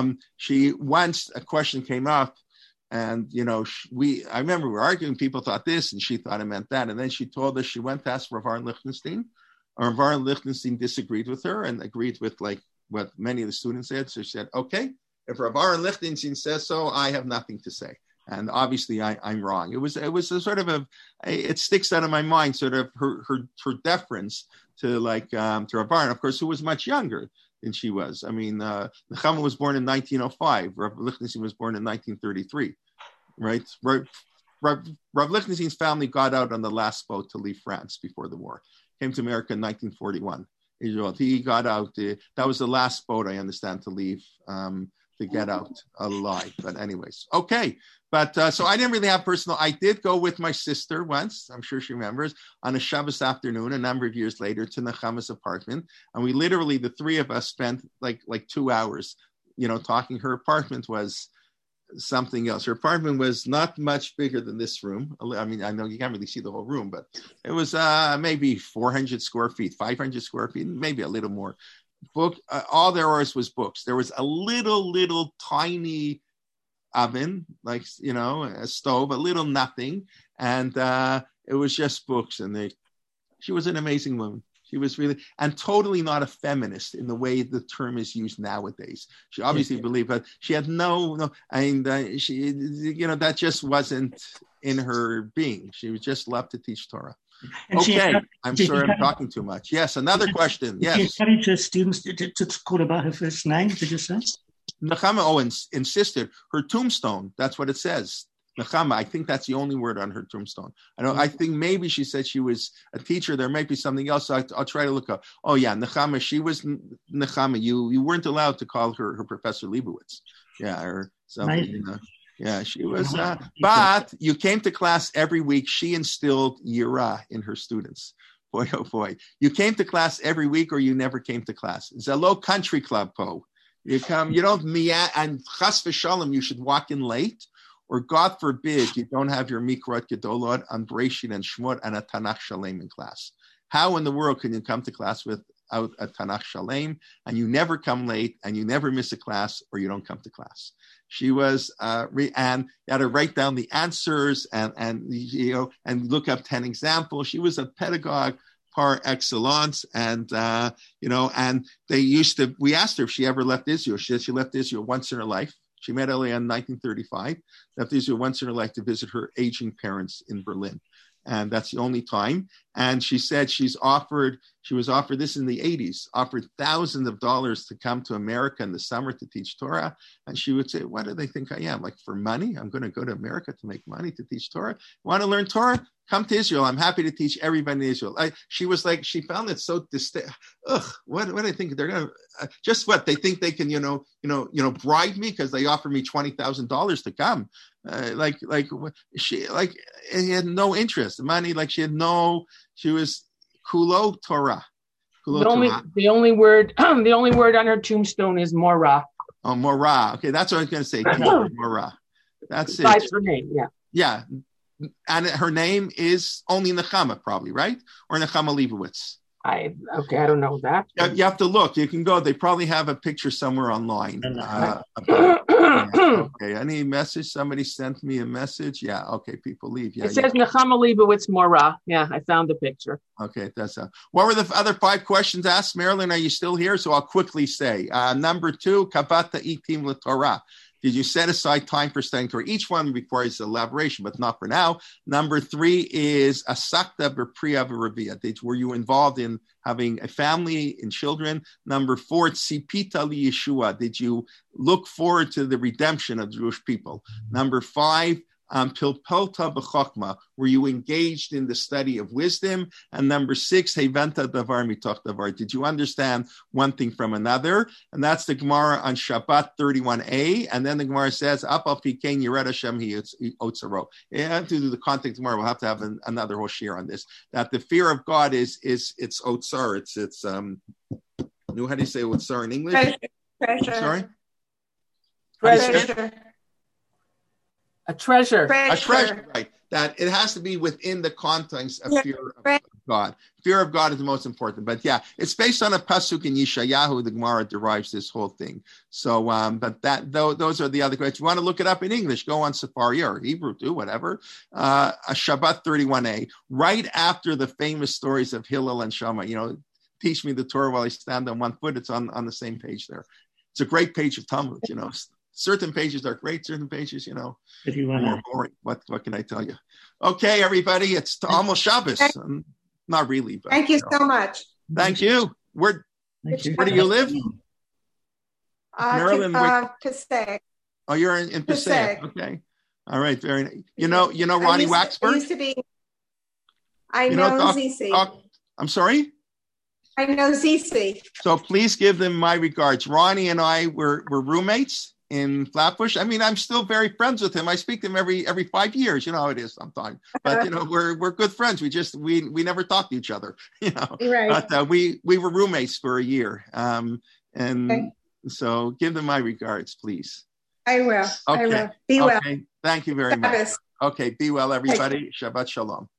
Once a question came up, and, I remember we were arguing, people thought this, and she thought it meant that. And then she told us she went to ask Rav Aaron Lichtenstein. Rav Aaron Lichtenstein disagreed with her and agreed with what many of the students said. So she said, okay, if Rav Aaron Lichtenstein says so, I have nothing to say. And obviously I'm wrong. It was a sort of it sticks out of my mind, sort of her deference to to Rav Aaron, of course, who was much younger than she was. I mean, Nechama was born in 1905. Rav Lichtenstein was born in 1933, right? Rav Lichtenstein's family got out on the last boat to leave France before the war. Came to America in 1941. He got out. That was the last boat, I understand, to leave, to get out alive. But anyways, okay. But so I didn't really have personal. I did go with my sister once, I'm sure she remembers, on a Shabbos afternoon a number of years later to Nechama's apartment. And we literally, the three of us spent like 2 hours, talking. Her apartment was something else. Her apartment was not much bigger than this room. I mean, I know you can't really see the whole room, but it was maybe 400 square feet, 500 square feet, maybe a little more. All there was books. There was a little tiny oven, a stove, a little nothing, and it was just books. And she was an amazing woman. She was really, and totally not a feminist in the way the term is used nowadays. She obviously believed, but she had she, that just wasn't in her being. She would just love to teach Torah. And I'm sorry I'm talking too much. Yes, another question. Yes. She encouraged her students to call about her first name, did you say? Nechama insisted. Her tombstone, that's what it says. Nechama, I think that's the only word on her tombstone. I think maybe she said she was a teacher. There might be something else. So I'll try to look up. Oh yeah, Nechama, she was Nechama. You weren't allowed to call her Professor Leibowitz. Yeah, or something. Yeah, she was. But you came to class every week. She instilled Yirah in her students. Boy, oh boy. You came to class every week or you never came to class. Zelo Country Club, Po. You come, you don't, and Chas v'Shalom, you should walk in late, or God forbid, you don't have your Mikrot Gedolot on Bereshit and Shmot and a Tanakh Shalem in class. How in the world can you come to class without a Tanakh Shalem, and you never come late, and you never miss a class, or you don't come to class? She was, and you had to write down the answers and look up 10 examples. She was a pedagogue par excellence, and and we asked her if she ever left Israel. She said she left Israel once in her life. She met Elia in 1935, left Israel once in her life to visit her aging parents in Berlin. And that's the only time. And she said she was offered this in the 80s, offered thousands of dollars to come to America in the summer to teach Torah. And she would say, what do they think I am? Like, for money? I'm going to go to America to make money to teach Torah? Want to learn Torah? Come to Israel. I'm happy to teach everybody in Israel. She was like, she found it so distinct. What do they think? They're going to, just what? They think they can, bribe me because they offer me $20,000 to come. She had no interest. Money, she was Kulo Torah. The only word on her tombstone is Morah. Oh, Morah. Okay, that's what I was going to say. Morah. That's Besides it. Her name, yeah. Yeah. And her name is only Nechama, probably, right? Or Nechama Leibowitz. I don't know that. You have to look. You can go. They probably have a picture somewhere online. Okay. Any message? Somebody sent me a message. Yeah. Okay. People leave. Yeah. It says Nechama Leibowitz Mora. Yeah, I found the picture. Okay. That's what were the other 5 questions asked? Marilyn, are you still here? So I'll quickly say, number 2, Kavata Itim LeTorah. Did you set aside time for studying Torah? Each one requires elaboration, but not for now. Number 3 is Asakta B'Priya V'Ravia. Were you involved in having a family and children? Number 4, Tzipita Li Yeshua. Did you look forward to the redemption of Jewish people? Number 5, Pilpelta B'Chokma. Were you engaged in the study of wisdom? And number 6, Heventa Davar Mitoch Davar. Did you understand one thing from another? And that's the Gemara on Shabbat 31a. And then the Gemara says, Apal Pikein Yered Hashem Hi Otzaro. You have to do the context tomorrow. We'll have to have another whole share on this. That the fear of God is it's Otzar. It's how do you say Otzar in English? Treasure. Sorry? Treasure. A treasure. A treasure, right. That it has to be within the context of fear of God. Fear of God is the most important. But yeah, it's based on a pasuk in Yeshayahu. The Gemara derives this whole thing. So, but those are the other questions. You want to look it up in English, go on Safari or Hebrew too, whatever. A Shabbat 31a, right after the famous stories of Hillel and Shammai. Teach me the Torah while I stand on one foot. It's on the same page there. It's a great page of Talmud, Certain pages are great, certain pages, if you want more boring. What can I tell you? Okay, everybody, it's almost Shabbos. Not really, but thank you so much. Thank you. Where do you live? Maryland. Passaic. Oh, you're in Passaic. Okay. All right. Very nice. You know Ronnie Waxberg? I know ZC. I'm sorry? I know ZC. So please give them my regards. Ronnie and I were roommates in Flatbush. I mean, I'm still very friends with him. I speak to him every 5 years. You know how it is sometimes. But we're good friends. We never talk to each other. Right. But we were roommates for a year. So give them my regards, please. I will. Okay. I will. Be well. Thank you very much. Okay. Be well, everybody. Shabbat shalom.